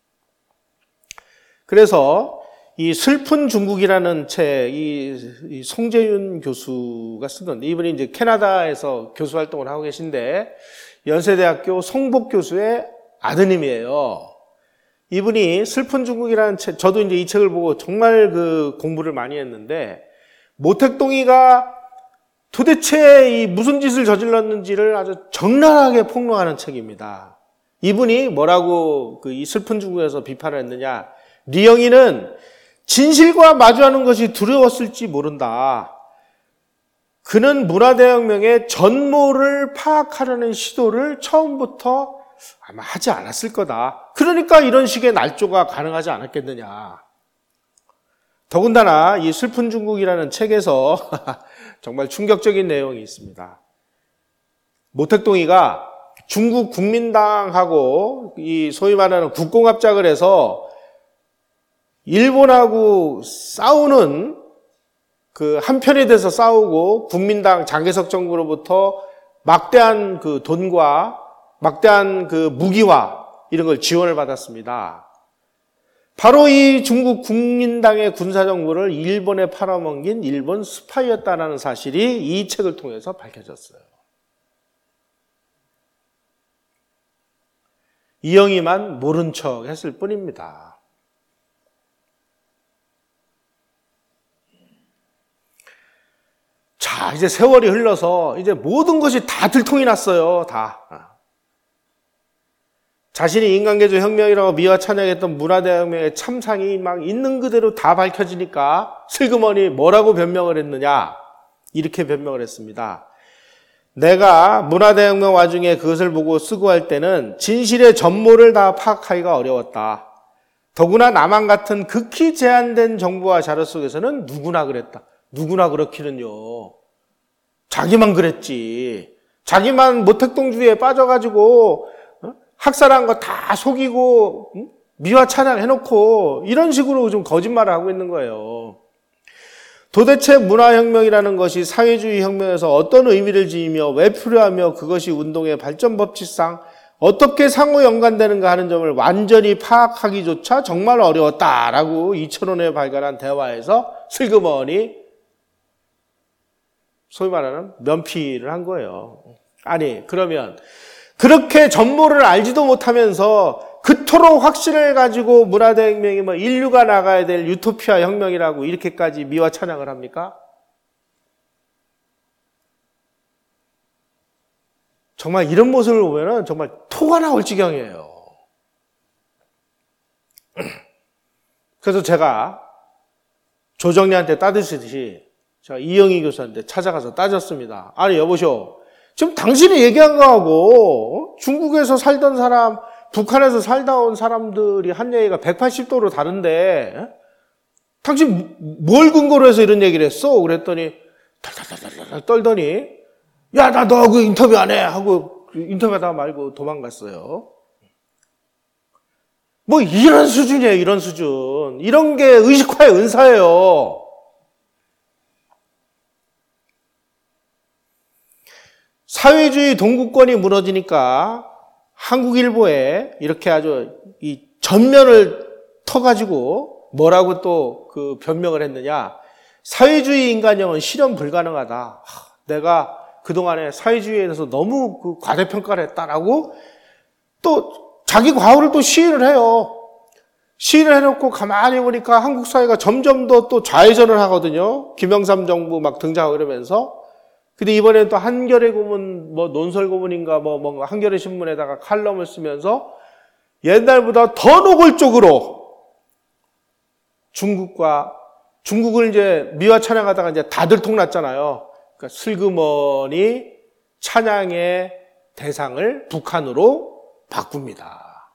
그래서 이 슬픈 중국이라는 책, 이 송재윤 교수가 쓴 건데, 이분이 이제 캐나다에서 교수 활동을 하고 계신데, 연세대학교 송복 교수의 아드님이에요. 이분이 슬픈 중국이라는 책, 저도 이제 이 책을 보고 정말 그 공부를 많이 했는데, 모택동이가 도대체 이 무슨 짓을 저질렀는지를 아주 적나라하게 폭로하는 책입니다. 이분이 뭐라고 이 슬픈 중국에서 비판을 했느냐, 리영이는 진실과 마주하는 것이 두려웠을지 모른다. 그는 문화대혁명의 전모를 파악하려는 시도를 처음부터 아마 하지 않았을 거다. 그러니까 이런 식의 날조가 가능하지 않았겠느냐. 더군다나 이 슬픈 중국이라는 책에서 정말 충격적인 내용이 있습니다. 모택동이가 중국 국민당하고 이 소위 말하는 국공합작을 해서 일본하고 싸우는 그 한편이 돼서 싸우고 국민당 장개석 정부로부터 막대한 그 돈과 막대한 그 무기와 이런 걸 지원을 받았습니다. 바로 이 중국 국민당의 군사정부를 일본에 팔아먹긴 일본 스파이였다라는 사실이 이 책을 통해서 밝혀졌어요. 이영희만 모른 척 했을 뿐입니다. 자, 이제 세월이 흘러서 이제 모든 것이 다 들통이 났어요. 다. 자신이 인간개조 혁명이라고 미화 찬양했던 문화대혁명의 참상이 막 있는 그대로 다 밝혀지니까 슬그머니 뭐라고 변명을 했느냐? 이렇게 변명을 했습니다. 내가 문화대혁명 와중에 그것을 보고 쓰고할 때는 진실의 전모를 다 파악하기가 어려웠다. 더구나 나만 같은 극히 제한된 정보와 자료 속에서는 누구나 그랬다. 누구나 그렇기는요. 자기만 그랬지. 자기만 모택동주의에 빠져가지고 학살한 거 다 속이고 미화 찬양해놓고 이런 식으로 좀 거짓말을 하고 있는 거예요. 도대체 문화혁명이라는 것이 사회주의 혁명에서 어떤 의미를 지니며 왜 필요하며 그것이 운동의 발전 법칙상 어떻게 상호 연관되는가 하는 점을 완전히 파악하기조차 정말 어려웠다라고 2000년에 발간한 대화에서 슬그머니 소위 말하는 면피를 한 거예요. 아니, 그러면 그렇게 전모를 알지도 못하면서 그토록 확신을 가지고 문화대혁명이 뭐 인류가 나가야 될 유토피아 혁명이라고 이렇게까지 미화 찬양을 합니까? 정말 이런 모습을 보면은 정말 토가 나올 지경이에요. 그래서 제가 조정리한테 따지듯이 제가 이영희 교수한테 찾아가서 따졌습니다. 아니 여보시오, 지금 당신이 얘기한 거하고 중국에서 살던 사람, 북한에서 살다 온 사람들이 한 얘기가 180도로 다른데 당신 뭘 근거로 해서 이런 얘기를 했어? 그랬더니 달달달달 떨더니 야, 나 너 그 인터뷰 안 해 하고 인터뷰하다 말고 도망갔어요. 뭐 이런 수준이에요, 이런 수준. 이런 게 의식화의 은사예요. 사회주의 동구권이 무너지니까 한국일보에 이렇게 아주 이 전면을 터가지고 뭐라고 또 그 변명을 했느냐. 사회주의 인간형은 실현 불가능하다. 내가 그동안에 사회주의에 대해서 너무 그 과대평가를 했다라고 또 자기 과오를 또 시인을 해요. 시인을 해놓고 가만히 보니까 한국 사회가 점점 더 또 좌회전을 하거든요. 김영삼 정부 막 등장하고 이러면서. 근데 이번에 또 한겨레 고문, 뭐 논설 고문인가 뭔가 한겨레 신문에다가 칼럼을 쓰면서 옛날보다 더 노골적으로 중국을 이제 미화 찬양하다가 이제 다 들통났잖아요. 그러니까 슬그머니 찬양의 대상을 북한으로 바꿉니다.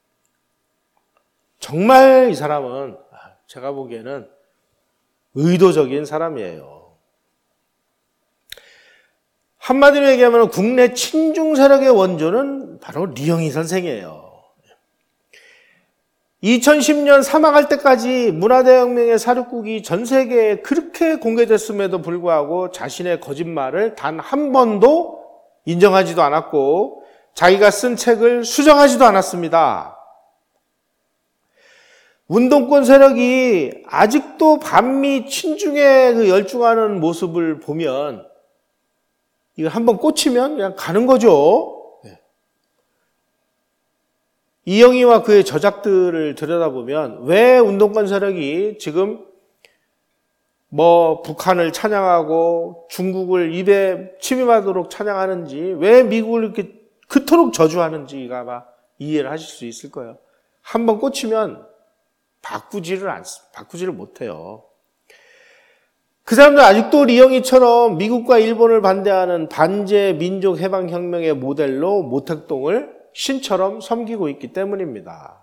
정말 이 사람은 제가 보기에는 의도적인 사람이에요. 한마디로 얘기하면 국내 친중 세력의 원조는 바로 리영희 선생이에요. 2010년 사망할 때까지 문화대혁명의 사륙국이 전 세계에 그렇게 공개됐음에도 불구하고 자신의 거짓말을 단 한 번도 인정하지도 않았고 자기가 쓴 책을 수정하지도 않았습니다. 운동권 세력이 아직도 반미 친중에 그 열중하는 모습을 보면 이거 한번 꽂히면 그냥 가는 거죠. 이영희와 그의 저작들을 들여다보면 왜 운동권 세력이 지금 뭐 북한을 찬양하고 중국을 입에 침입하도록 찬양하는지, 왜 미국을 이렇게 그토록 저주하는지가 아마 이해를 하실 수 있을 거예요. 한번 꽂히면 바꾸지를 못해요. 그 사람들 아직도 리영희처럼 미국과 일본을 반대하는 반제 민족 해방 혁명의 모델로 모택동을 신처럼 섬기고 있기 때문입니다.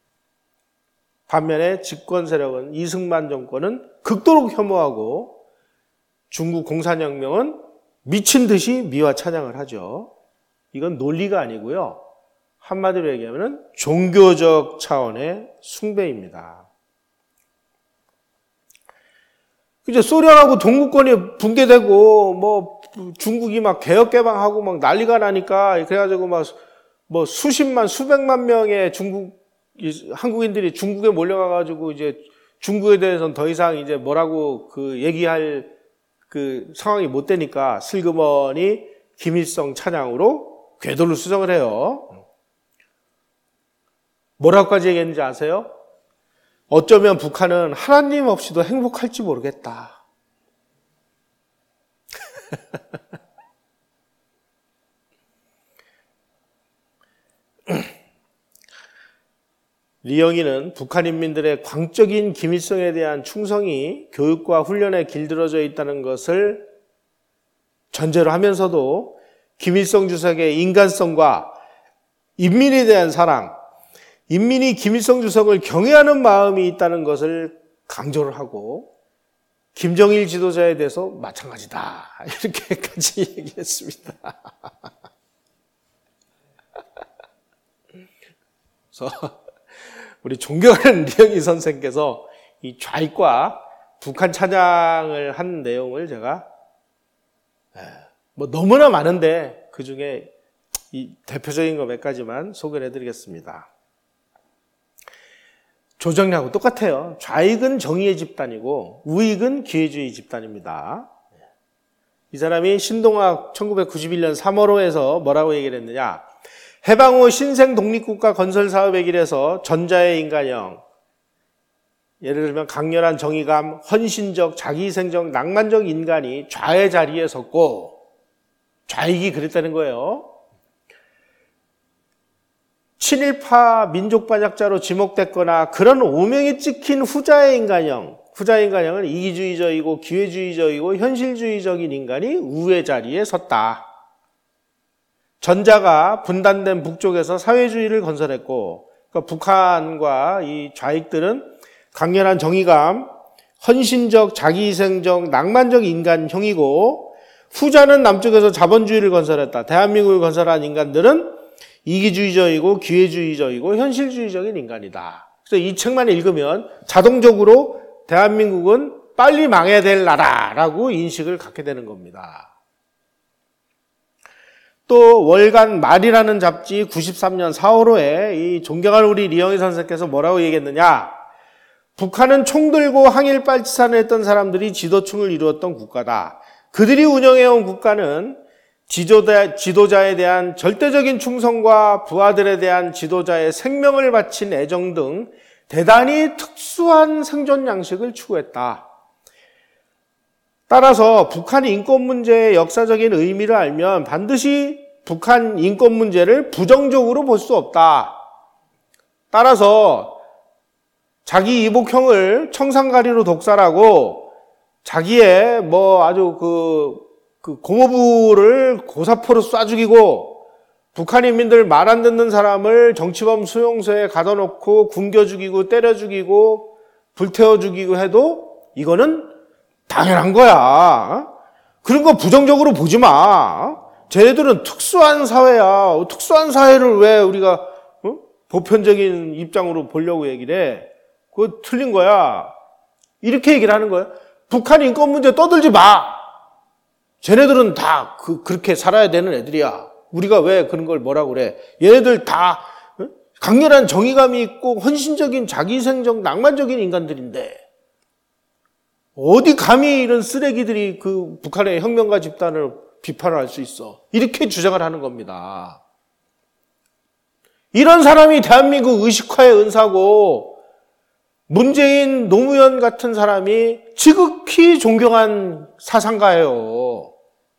반면에 집권 세력은 이승만 정권은 극도로 혐오하고 중국 공산혁명은 미친 듯이 미화 찬양을 하죠. 이건 논리가 아니고요. 한마디로 얘기하면 종교적 차원의 숭배입니다. 이제 소련하고 동구권이 붕괴되고 뭐 중국이 막 개혁 개방하고 막 난리가 나니까 그래가지고 막 뭐 수십만 수백만 명의 한국인들이 중국에 몰려가가지고 이제 중국에 대해서는 더 이상 이제 뭐라고 그 얘기할 그 상황이 못 되니까 슬그머니 김일성 찬양으로 궤도를 수정을 해요. 뭐라고까지 얘기했는지 아세요? 어쩌면 북한은 하나님 없이도 행복할지 모르겠다. 리영희는 북한 인민들의 광적인 김일성에 대한 충성이 교육과 훈련에 길들여져 있다는 것을 전제로 하면서도 김일성 주석의 인간성과 인민에 대한 사랑, 인민이 김일성 주석을 경외하는 마음이 있다는 것을 강조를 하고 김정일 지도자에 대해서 마찬가지다. 이렇게까지 얘기했습니다. 그래서 우리 존경하는 리영희 선생께서 이 좌익과 북한 찬양을 한 내용을 제가 뭐 너무나 많은데 그 중에 이 대표적인 거 몇 가지만 소개를 해드리겠습니다. 조정래하고 똑같아요. 좌익은 정의의 집단이고 우익은 기회주의 집단입니다. 이 사람이 신동학 1991년 3월호에서 뭐라고 얘기를 했느냐. 해방 후 신생 독립국가 건설 사업의 길에서 전자의 인간형, 예를 들면 강렬한 정의감, 헌신적, 자기희생적, 낭만적 인간이 좌의 자리에 섰고 좌익이 그랬다는 거예요. 친일파 민족반역자로 지목됐거나 그런 오명이 찍힌 후자의 인간형은 이기주의적이고 기회주의적이고 현실주의적인 인간이 우의 자리에 섰다. 전자가 분단된 북쪽에서 사회주의를 건설했고, 그러니까 북한과 이 좌익들은 강렬한 정의감, 헌신적, 자기희생적, 낭만적 인간형이고, 후자는 남쪽에서 자본주의를 건설했다. 대한민국을 건설한 인간들은 이기주의적이고 기회주의적이고 현실주의적인 인간이다. 그래서 이 책만 읽으면 자동적으로 대한민국은 빨리 망해야 될 나라라고 인식을 갖게 되는 겁니다. 또 월간 말이라는 잡지 93년 4월호에 이 존경하는 우리 리영희 선생께서 뭐라고 얘기했느냐. 북한은 총 들고 항일 빨치산을 했던 사람들이 지도층을 이루었던 국가다. 그들이 운영해온 국가는 지도자에 대한 절대적인 충성과 부하들에 대한 지도자의 생명을 바친 애정 등 대단히 특수한 생존 양식을 추구했다. 따라서 북한 인권 문제의 역사적인 의미를 알면 반드시 북한 인권 문제를 부정적으로 볼 수 없다. 따라서 자기 이복형을 청산가리로 독살하고 자기의 아주 고모부를 고사포로 쏴 죽이고 북한 인민들 말 안 듣는 사람을 정치범 수용소에 가둬놓고 굶겨 죽이고 때려 죽이고 불태워 죽이고 해도 이거는 당연한 거야. 그런 거 부정적으로 보지 마. 쟤네들은 특수한 사회야. 특수한 사회를 왜 우리가 보편적인 입장으로 보려고 얘기를 해. 그거 틀린 거야. 이렇게 얘기를 하는 거야. 북한 인권 문제 떠들지 마. 쟤네들은 다 그렇게 살아야 되는 애들이야. 우리가 왜 그런 걸 뭐라고 그래. 얘네들 다 강렬한 정의감이 있고 헌신적인 자기희생적 낭만적인 인간들인데 어디 감히 이런 쓰레기들이 그 북한의 혁명가 집단을 비판을 할 수 있어. 이렇게 주장을 하는 겁니다. 이런 사람이 대한민국 의식화의 은사고 문재인, 노무현 같은 사람이 지극히 존경한 사상가예요.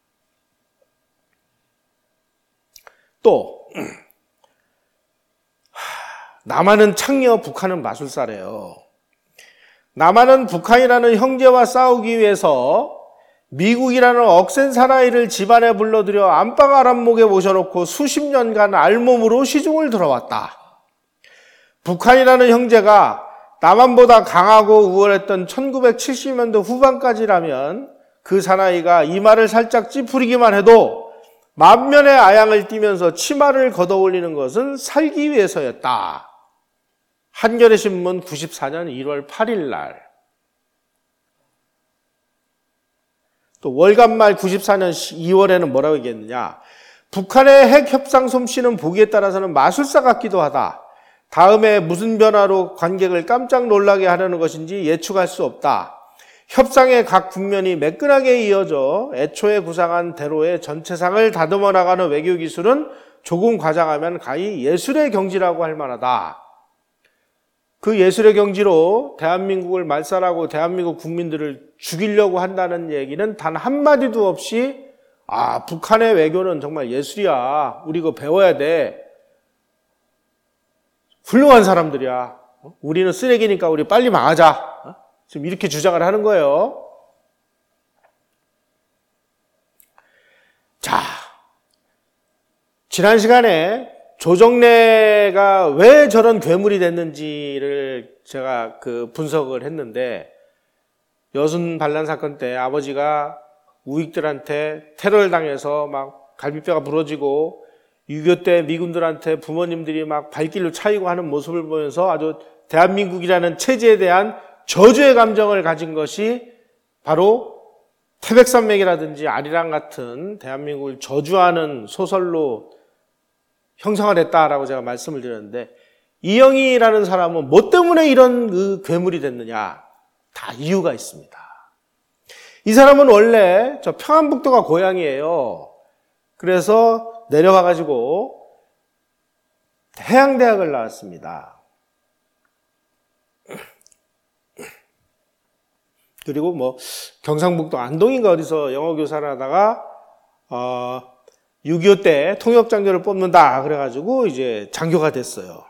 또 남한은 창녀, 북한은 마술사래요. 남한은 북한이라는 형제와 싸우기 위해서 미국이라는 억센 사나이를 집안에 불러들여 안방 아랫목에 모셔놓고 수십 년간 알몸으로 시중을 들어왔다. 북한이라는 형제가 남한보다 강하고 우월했던 1970년대 후반까지라면 그 사나이가 이마를 살짝 찌푸리기만 해도 만면의 아양을 띠면서 치마를 걷어올리는 것은 살기 위해서였다. 한겨레 신문 94년 1월 8일 날. 또 월간말 94년 2월에는 뭐라고 얘기했느냐. 북한의 핵 협상 솜씨는 보기에 따라서는 마술사 같기도 하다. 다음에 무슨 변화로 관객을 깜짝 놀라게 하려는 것인지 예측할 수 없다. 협상의 각 국면이 매끈하게 이어져 애초에 구상한 대로의 전체상을 다듬어 나가는 외교 기술은 조금 과장하면 가히 예술의 경지라고 할 만하다. 그 예술의 경지로 대한민국을 말살하고 대한민국 국민들을 죽이려고 한다는 얘기는 단 한마디도 없이 북한의 외교는 정말 예술이야. 우리 이거 배워야 돼. 훌륭한 사람들이야. 우리는 쓰레기니까 우리 빨리 망하자. 지금 이렇게 주장을 하는 거예요. 자, 지난 시간에 조정래가 왜 저런 괴물이 됐는지를 제가 분석을 했는데 여순 반란 사건 때 아버지가 우익들한테 테러를 당해서 막 갈비뼈가 부러지고 6.25 때 미군들한테 부모님들이 막 발길로 차이고 하는 모습을 보면서 아주 대한민국이라는 체제에 대한 저주의 감정을 가진 것이 바로 태백산맥이라든지 아리랑 같은 대한민국을 저주하는 소설로 형성을 했다라고 제가 말씀을 드렸는데 이영희라는 사람은 뭐 때문에 이런 그 괴물이 됐느냐? 다 이유가 있습니다. 이 사람은 원래 저 평안북도가 고향이에요. 그래서 내려가가지고 해양대학을 나왔습니다. 그리고 경상북도 안동인가 어디서 영어교사를 하다가 6.25 때 통역장교를 뽑는다 그래가지고 이제 장교가 됐어요.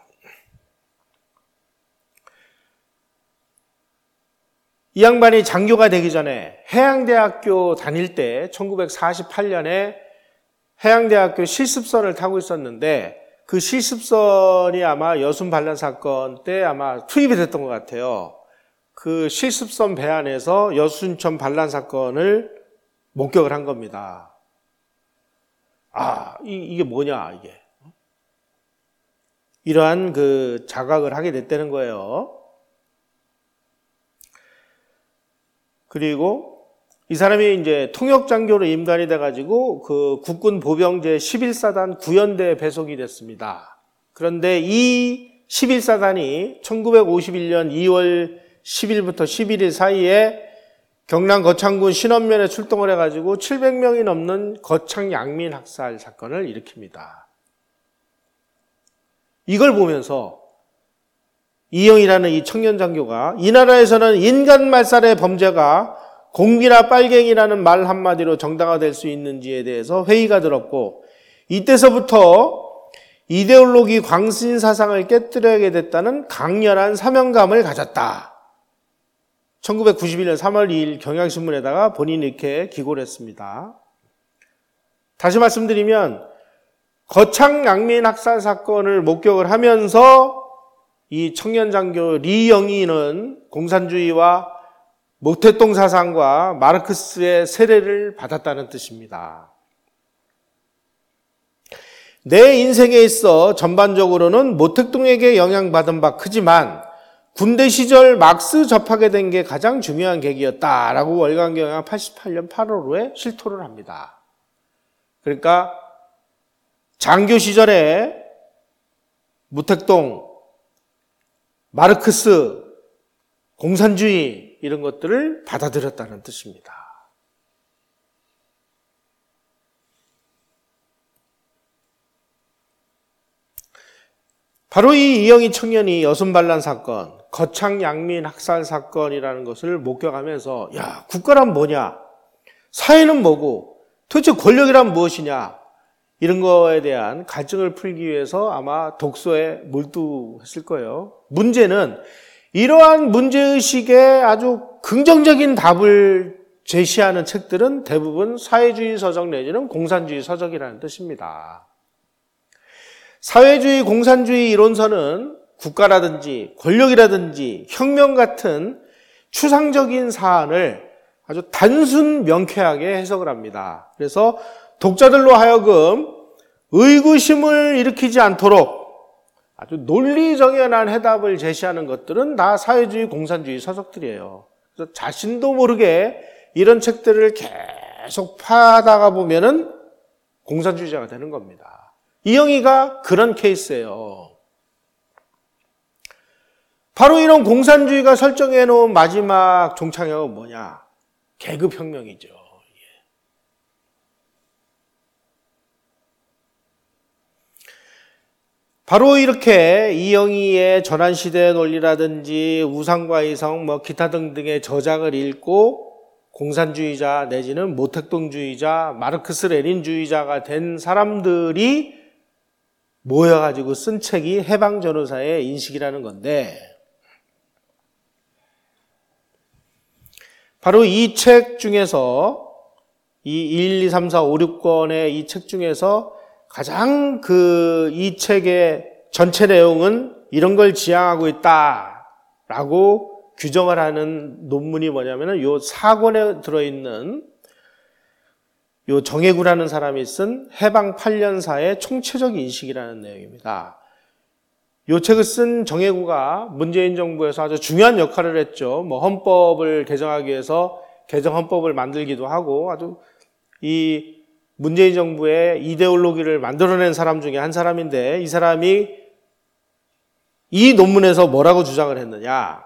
이 양반이 장교가 되기 전에 해양대학교 다닐 때 1948년에 해양대학교 실습선을 타고 있었는데 그 실습선이 아마 여순 반란 사건 때 아마 투입이 됐던 것 같아요. 그 실습선 배 안에서 여순천 반란 사건을 목격을 한 겁니다. 이게 뭐냐, 이게. 이러한 자각을 하게 됐다는 거예요. 그리고 이 사람이 이제 통역장교로 임관이 돼가지고 그 국군 보병제 11사단 구연대에 배속이 됐습니다. 그런데 이 11사단이 1951년 2월 10일부터 11일 사이에 경남 거창군 신원면에 출동을 해가지고 700명이 넘는 거창 양민 학살 사건을 일으킵니다. 이걸 보면서 이영이라는 이 청년 장교가 이 나라에서는 인간 말살의 범죄가 공기나 빨갱이라는 말 한마디로 정당화될 수 있는지에 대해서 회의가 들었고, 이때서부터 이데올로기 광신 사상을 깨뜨려야 됐다는 강렬한 사명감을 가졌다. 1991년 3월 2일 경향신문에다가 본인이 이렇게 기고를 했습니다. 다시 말씀드리면 거창 양민 학살 사건을 목격을 하면서 이 청년 장교 리영희는 공산주의와 모택동 사상과 마르크스의 세례를 받았다는 뜻입니다. 내 인생에 있어 전반적으로는 모택동에게 영향받은 바 크지만 군대 시절 막스 접하게 된 게 가장 중요한 계기였다라고 월간경향 88년 8월호에 실토를 합니다. 그러니까 장교 시절에 모택동, 마르크스, 공산주의 이런 것들을 받아들였다는 뜻입니다. 바로 이 이영희 청년이 여순반란 사건, 거창 양민 학살 사건이라는 것을 목격하면서 야, 국가란 뭐냐? 사회는 뭐고? 도대체 권력이란 무엇이냐? 이런 거에 대한 갈증을 풀기 위해서 아마 독서에 몰두했을 거예요. 문제는 이러한 문제의식에 아주 긍정적인 답을 제시하는 책들은 대부분 사회주의 서적 내지는 공산주의 서적이라는 뜻입니다. 사회주의, 공산주의 이론서는 국가라든지 권력이라든지 혁명 같은 추상적인 사안을 아주 단순 명쾌하게 해석을 합니다. 그래서 독자들로 하여금 의구심을 일으키지 않도록 아주 논리정연한 해답을 제시하는 것들은 다 사회주의, 공산주의 서적들이에요. 그래서 자신도 모르게 이런 책들을 계속 파다가 보면은 공산주의자가 되는 겁니다. 이영희가 그런 케이스예요. 바로 이런 공산주의가 설정해 놓은 마지막 종착역은 뭐냐? 계급혁명이죠. 바로 이렇게 이영희의 전환시대의 논리라든지 우상과 이성, 기타 등등의 저작을 읽고 공산주의자 내지는 모택동주의자, 마르크스 레닌주의자가 된 사람들이 모여가지고 쓴 책이 해방전후사의 인식이라는 건데, 바로 이 책 중에서 이 1, 2, 3, 4, 5, 6권의 이 책 중에서 가장 이 책의 전체 내용은 이런 걸 지향하고 있다라고 규정을 하는 논문이 뭐냐면은 요 4권에 들어있는 요 정혜구라는 사람이 쓴 해방 8년사의 총체적 인식이라는 내용입니다. 요 책을 쓴 정혜구가 문재인 정부에서 아주 중요한 역할을 했죠. 헌법을 개정하기 위해서 개정 헌법을 만들기도 하고 아주 이 문재인 정부의 이데올로기를 만들어낸 사람 중에 한 사람인데, 이 사람이 이 논문에서 뭐라고 주장을 했느냐?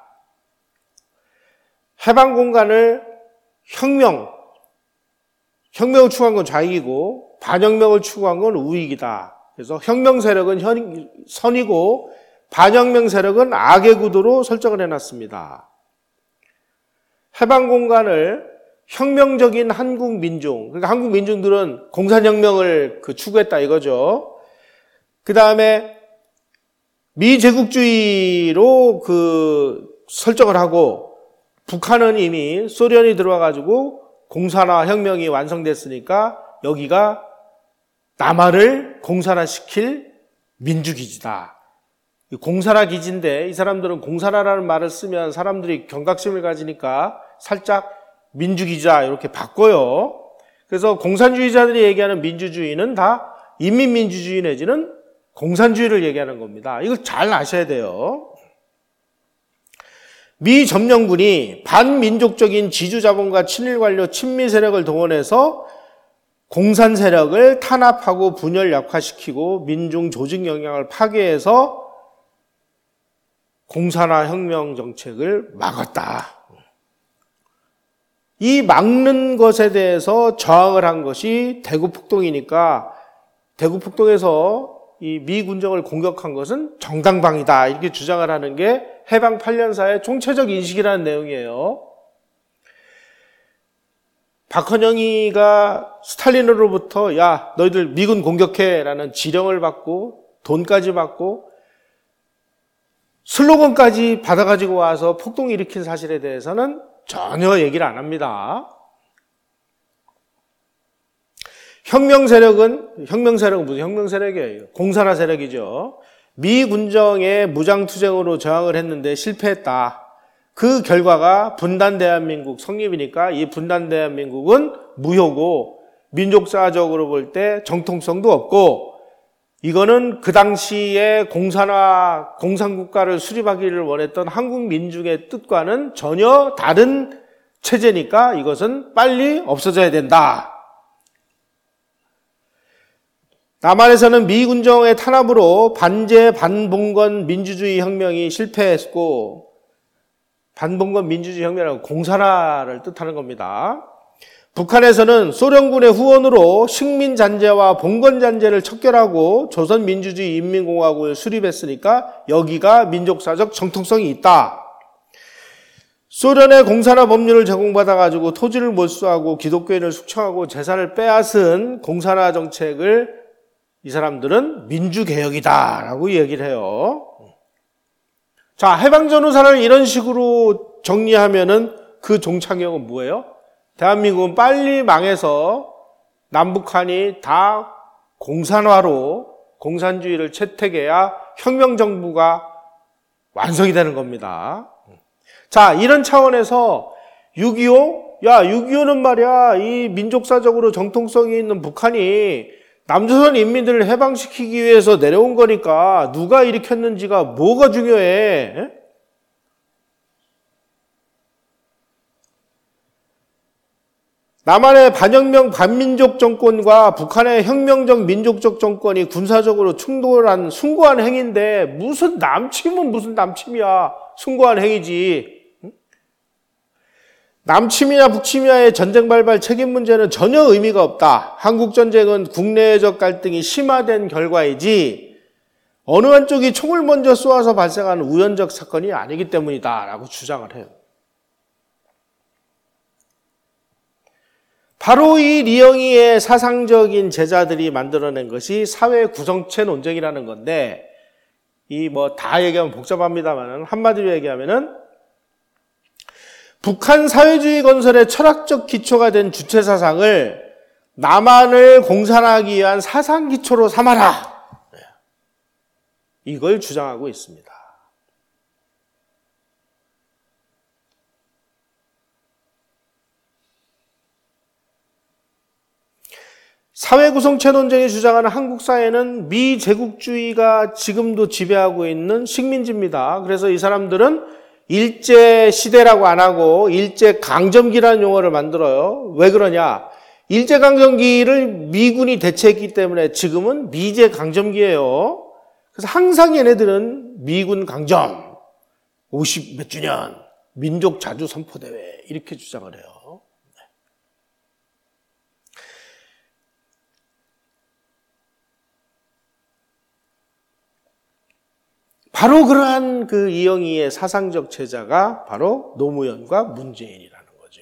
해방 공간을 혁명을 추구한 건 좌익이고 반혁명을 추구한 건 우익이다. 그래서 혁명 세력은 선이고 반혁명 세력은 악의 구도로 설정을 해놨습니다. 해방 공간을 혁명적인 한국 민중, 그러니까 한국 민중들은 공산혁명을 추구했다 이거죠. 그 다음에 미제국주의로 설정을 하고, 북한은 이미 소련이 들어와가지고 공산화 혁명이 완성됐으니까 여기가 남한을 공산화시킬 민주기지다. 공산화 기지인데 이 사람들은 공산화라는 말을 쓰면 사람들이 경각심을 가지니까 살짝 민주기자 이렇게 바꿔요. 그래서 공산주의자들이 얘기하는 민주주의는 다 인민민주주의 내지는 공산주의를 얘기하는 겁니다. 이걸 잘 아셔야 돼요. 미 점령군이 반민족적인 지주자본과 친일관료 친미 세력을 동원해서 공산 세력을 탄압하고 분열 약화시키고 민중 조직 영향을 파괴해서 공산화 혁명 정책을 막았다. 이 막는 것에 대해서 저항을 한 것이 대구폭동이니까 대구폭동에서 이 미 군정을 공격한 것은 정당방위다. 이렇게 주장을 하는 게 해방 8년사의 총체적 인식이라는 내용이에요. 박헌영이가 스탈린으로부터 야 너희들 미군 공격해라는 지령을 받고 돈까지 받고 슬로건까지 받아가지고 와서 폭동 일으킨 사실에 대해서는 전혀 얘기를 안 합니다. 혁명 세력은 무슨 혁명 세력이에요? 공산화 세력이죠. 미 군정의 무장투쟁으로 저항을 했는데 실패했다. 그 결과가 분단 대한민국 성립이니까 이 분단 대한민국은 무효고 민족사적으로 볼 때 정통성도 없고 이거는 그 당시에 공산화, 공산국가를 수립하기를 원했던 한국 민중의 뜻과는 전혀 다른 체제니까 이것은 빨리 없어져야 된다. 남한에서는 미 군정의 탄압으로 반제 반봉건 민주주의 혁명이 실패했고 반봉건 민주주의 혁명이라고 공산화를 뜻하는 겁니다. 북한에서는 소련군의 후원으로 식민잔재와 봉건잔재를 척결하고 조선민주주의 인민공화국을 수립했으니까 여기가 민족사적 정통성이 있다. 소련의 공산화 법률을 제공받아가지고 토지를 몰수하고 기독교인을 숙청하고 재산을 빼앗은 공산화 정책을 이 사람들은 민주개혁이다라고 얘기를 해요. 자, 해방전후사를 이런 식으로 정리하면은 그 종착역은 뭐예요? 대한민국은 빨리 망해서 남북한이 다 공산화로 공산주의를 채택해야 혁명정부가 완성이 되는 겁니다. 자, 이런 차원에서 6.25? 야, 6.25는 말이야, 이 민족사적으로 정통성이 있는 북한이 남조선 인민들을 해방시키기 위해서 내려온 거니까 누가 일으켰는지가 뭐가 중요해? 남한의 반혁명 반민족 정권과 북한의 혁명적 민족적 정권이 군사적으로 충돌한 숭고한 행위인데 무슨 남침은 무슨 남침이야. 숭고한 행위지. 남침이냐 북침이냐의 전쟁 발발 책임 문제는 전혀 의미가 없다. 한국전쟁은 국내적 갈등이 심화된 결과이지 어느 한쪽이 총을 먼저 쏘아서 발생한 우연적 사건이 아니기 때문이다 라고 주장을 해요. 바로 이 리영이의 사상적인 제자들이 만들어낸 것이 사회 구성체 논쟁이라는 건데 이 뭐 다 얘기하면 복잡합니다만 한마디로 얘기하면은 북한 사회주의 건설의 철학적 기초가 된 주체사상을 남한을 공산화하기 위한 사상 기초로 삼아라. 이걸 주장하고 있습니다. 사회 구성체 논쟁이 주장하는 한국 사회는 미제국주의가 지금도 지배하고 있는 식민지입니다. 그래서 이 사람들은 일제시대라고 안 하고 일제강점기라는 용어를 만들어요. 왜 그러냐? 일제강점기를 미군이 대체했기 때문에 지금은 미제강점기예요. 그래서 항상 얘네들은 미군 강점, 50 몇 주년, 민족 자주 선포대회 이렇게 주장을 해요. 바로 그러한 그 이영희의 사상적 제자가 바로 노무현과 문재인이라는 거죠.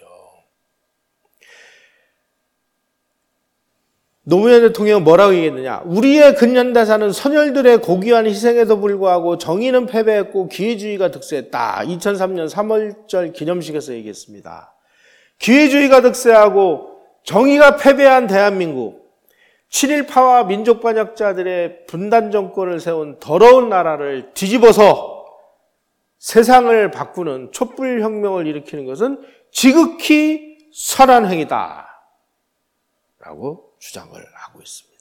노무현 대통령은 뭐라고 얘기했느냐? 우리의 근현대사는 선열들의 고귀한 희생에도 불구하고 정의는 패배했고 기회주의가 득세했다. 2003년 3월절 기념식에서 얘기했습니다. 기회주의가 득세하고 정의가 패배한 대한민국, 7.18와 민족반역자들의 분단 정권을 세운 더러운 나라를 뒤집어서 세상을 바꾸는 촛불혁명을 일으키는 것은 지극히 선한 행위다 라고 주장을 하고 있습니다.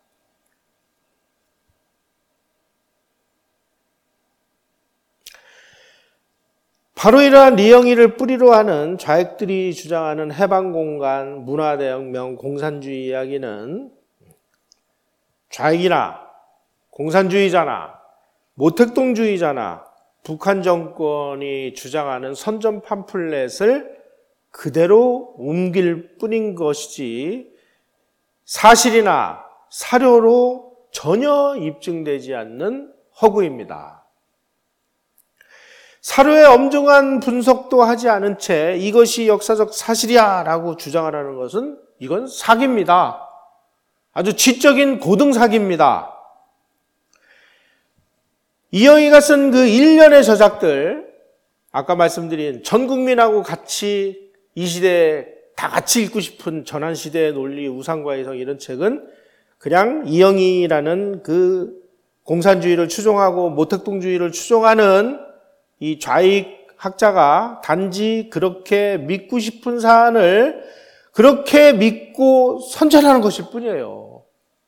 바로 이러한 리영이를 뿌리로 하는 좌익들이 주장하는 해방공간, 문화대혁명, 공산주의 이야기는 좌익이나 공산주의자나 모택동주의자나 북한 정권이 주장하는 선전 팜플렛을 그대로 옮길 뿐인 것이지 사실이나 사료로 전혀 입증되지 않는 허구입니다. 사료의 엄중한 분석도 하지 않은 채 이것이 역사적 사실이야 라고 주장하라는 것은 이건 사기입니다. 아주 지적인 고등 사기입니다. 이영희가 쓴 그 일련의 저작들, 아까 말씀드린 전 국민하고 같이 이 시대에 다 같이 읽고 싶은 전환시대의 논리, 우상과의 성 이런 책은 그냥 이영희라는 그 공산주의를 추종하고 모택동주의를 추종하는 이 좌익 학자가 단지 그렇게 믿고 싶은 사안을 그렇게 믿고 선전하는 것일 뿐이에요.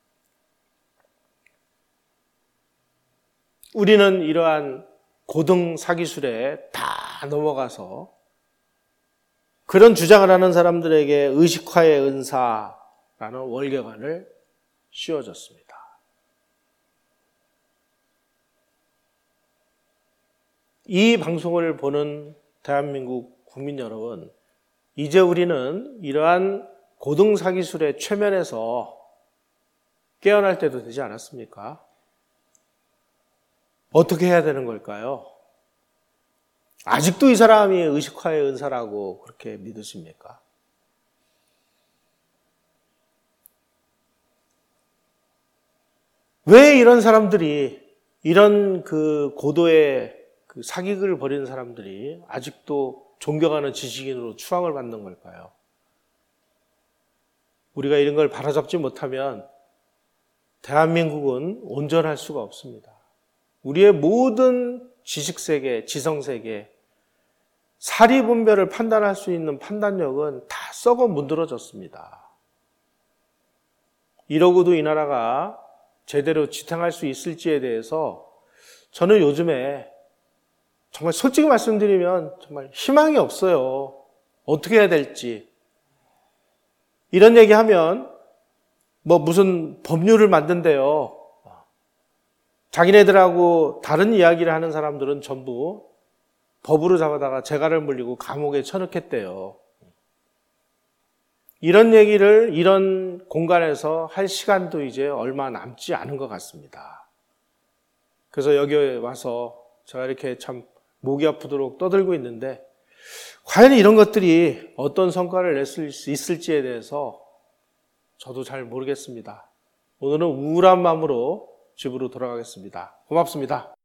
우리는 이러한 고등 사기술에 다 넘어가서 그런 주장을 하는 사람들에게 의식화의 은사라는 월계관을 씌워줬습니다. 이 방송을 보는 대한민국 국민 여러분, 이제 우리는 이러한 고등 사기술의 최면에서 깨어날 때도 되지 않았습니까? 어떻게 해야 되는 걸까요? 아직도 이 사람이 의식화의 은사라고 그렇게 믿으십니까? 왜 이런 사람들이, 이런 그 고도의 그 사기극을 벌이는 사람들이 아직도 존경하는 지식인으로 추앙을 받는 걸까요? 우리가 이런 걸 바로잡지 못하면 대한민국은 온전할 수가 없습니다. 우리의 모든 지식세계, 지성세계, 사리분별을 판단할 수 있는 판단력은 다 썩어 문드러졌습니다. 이러고도 이 나라가 제대로 지탱할 수 있을지에 대해서 저는 요즘에 정말 솔직히 말씀드리면 정말 희망이 없어요. 어떻게 해야 될지. 이런 얘기하면 뭐 무슨 법률을 만든대요. 자기네들하고 다른 이야기를 하는 사람들은 전부 법으로 잡아다가 재갈을 물리고 감옥에 쳐넣겠대요. 이런 얘기를 이런 공간에서 할 시간도 이제 얼마 남지 않은 것 같습니다. 그래서 여기 와서 제가 이렇게 참 목이 아프도록 떠들고 있는데 과연 이런 것들이 어떤 성과를 낼 수 있을지에 대해서 저도 잘 모르겠습니다. 오늘은 우울한 마음으로 집으로 돌아가겠습니다. 고맙습니다.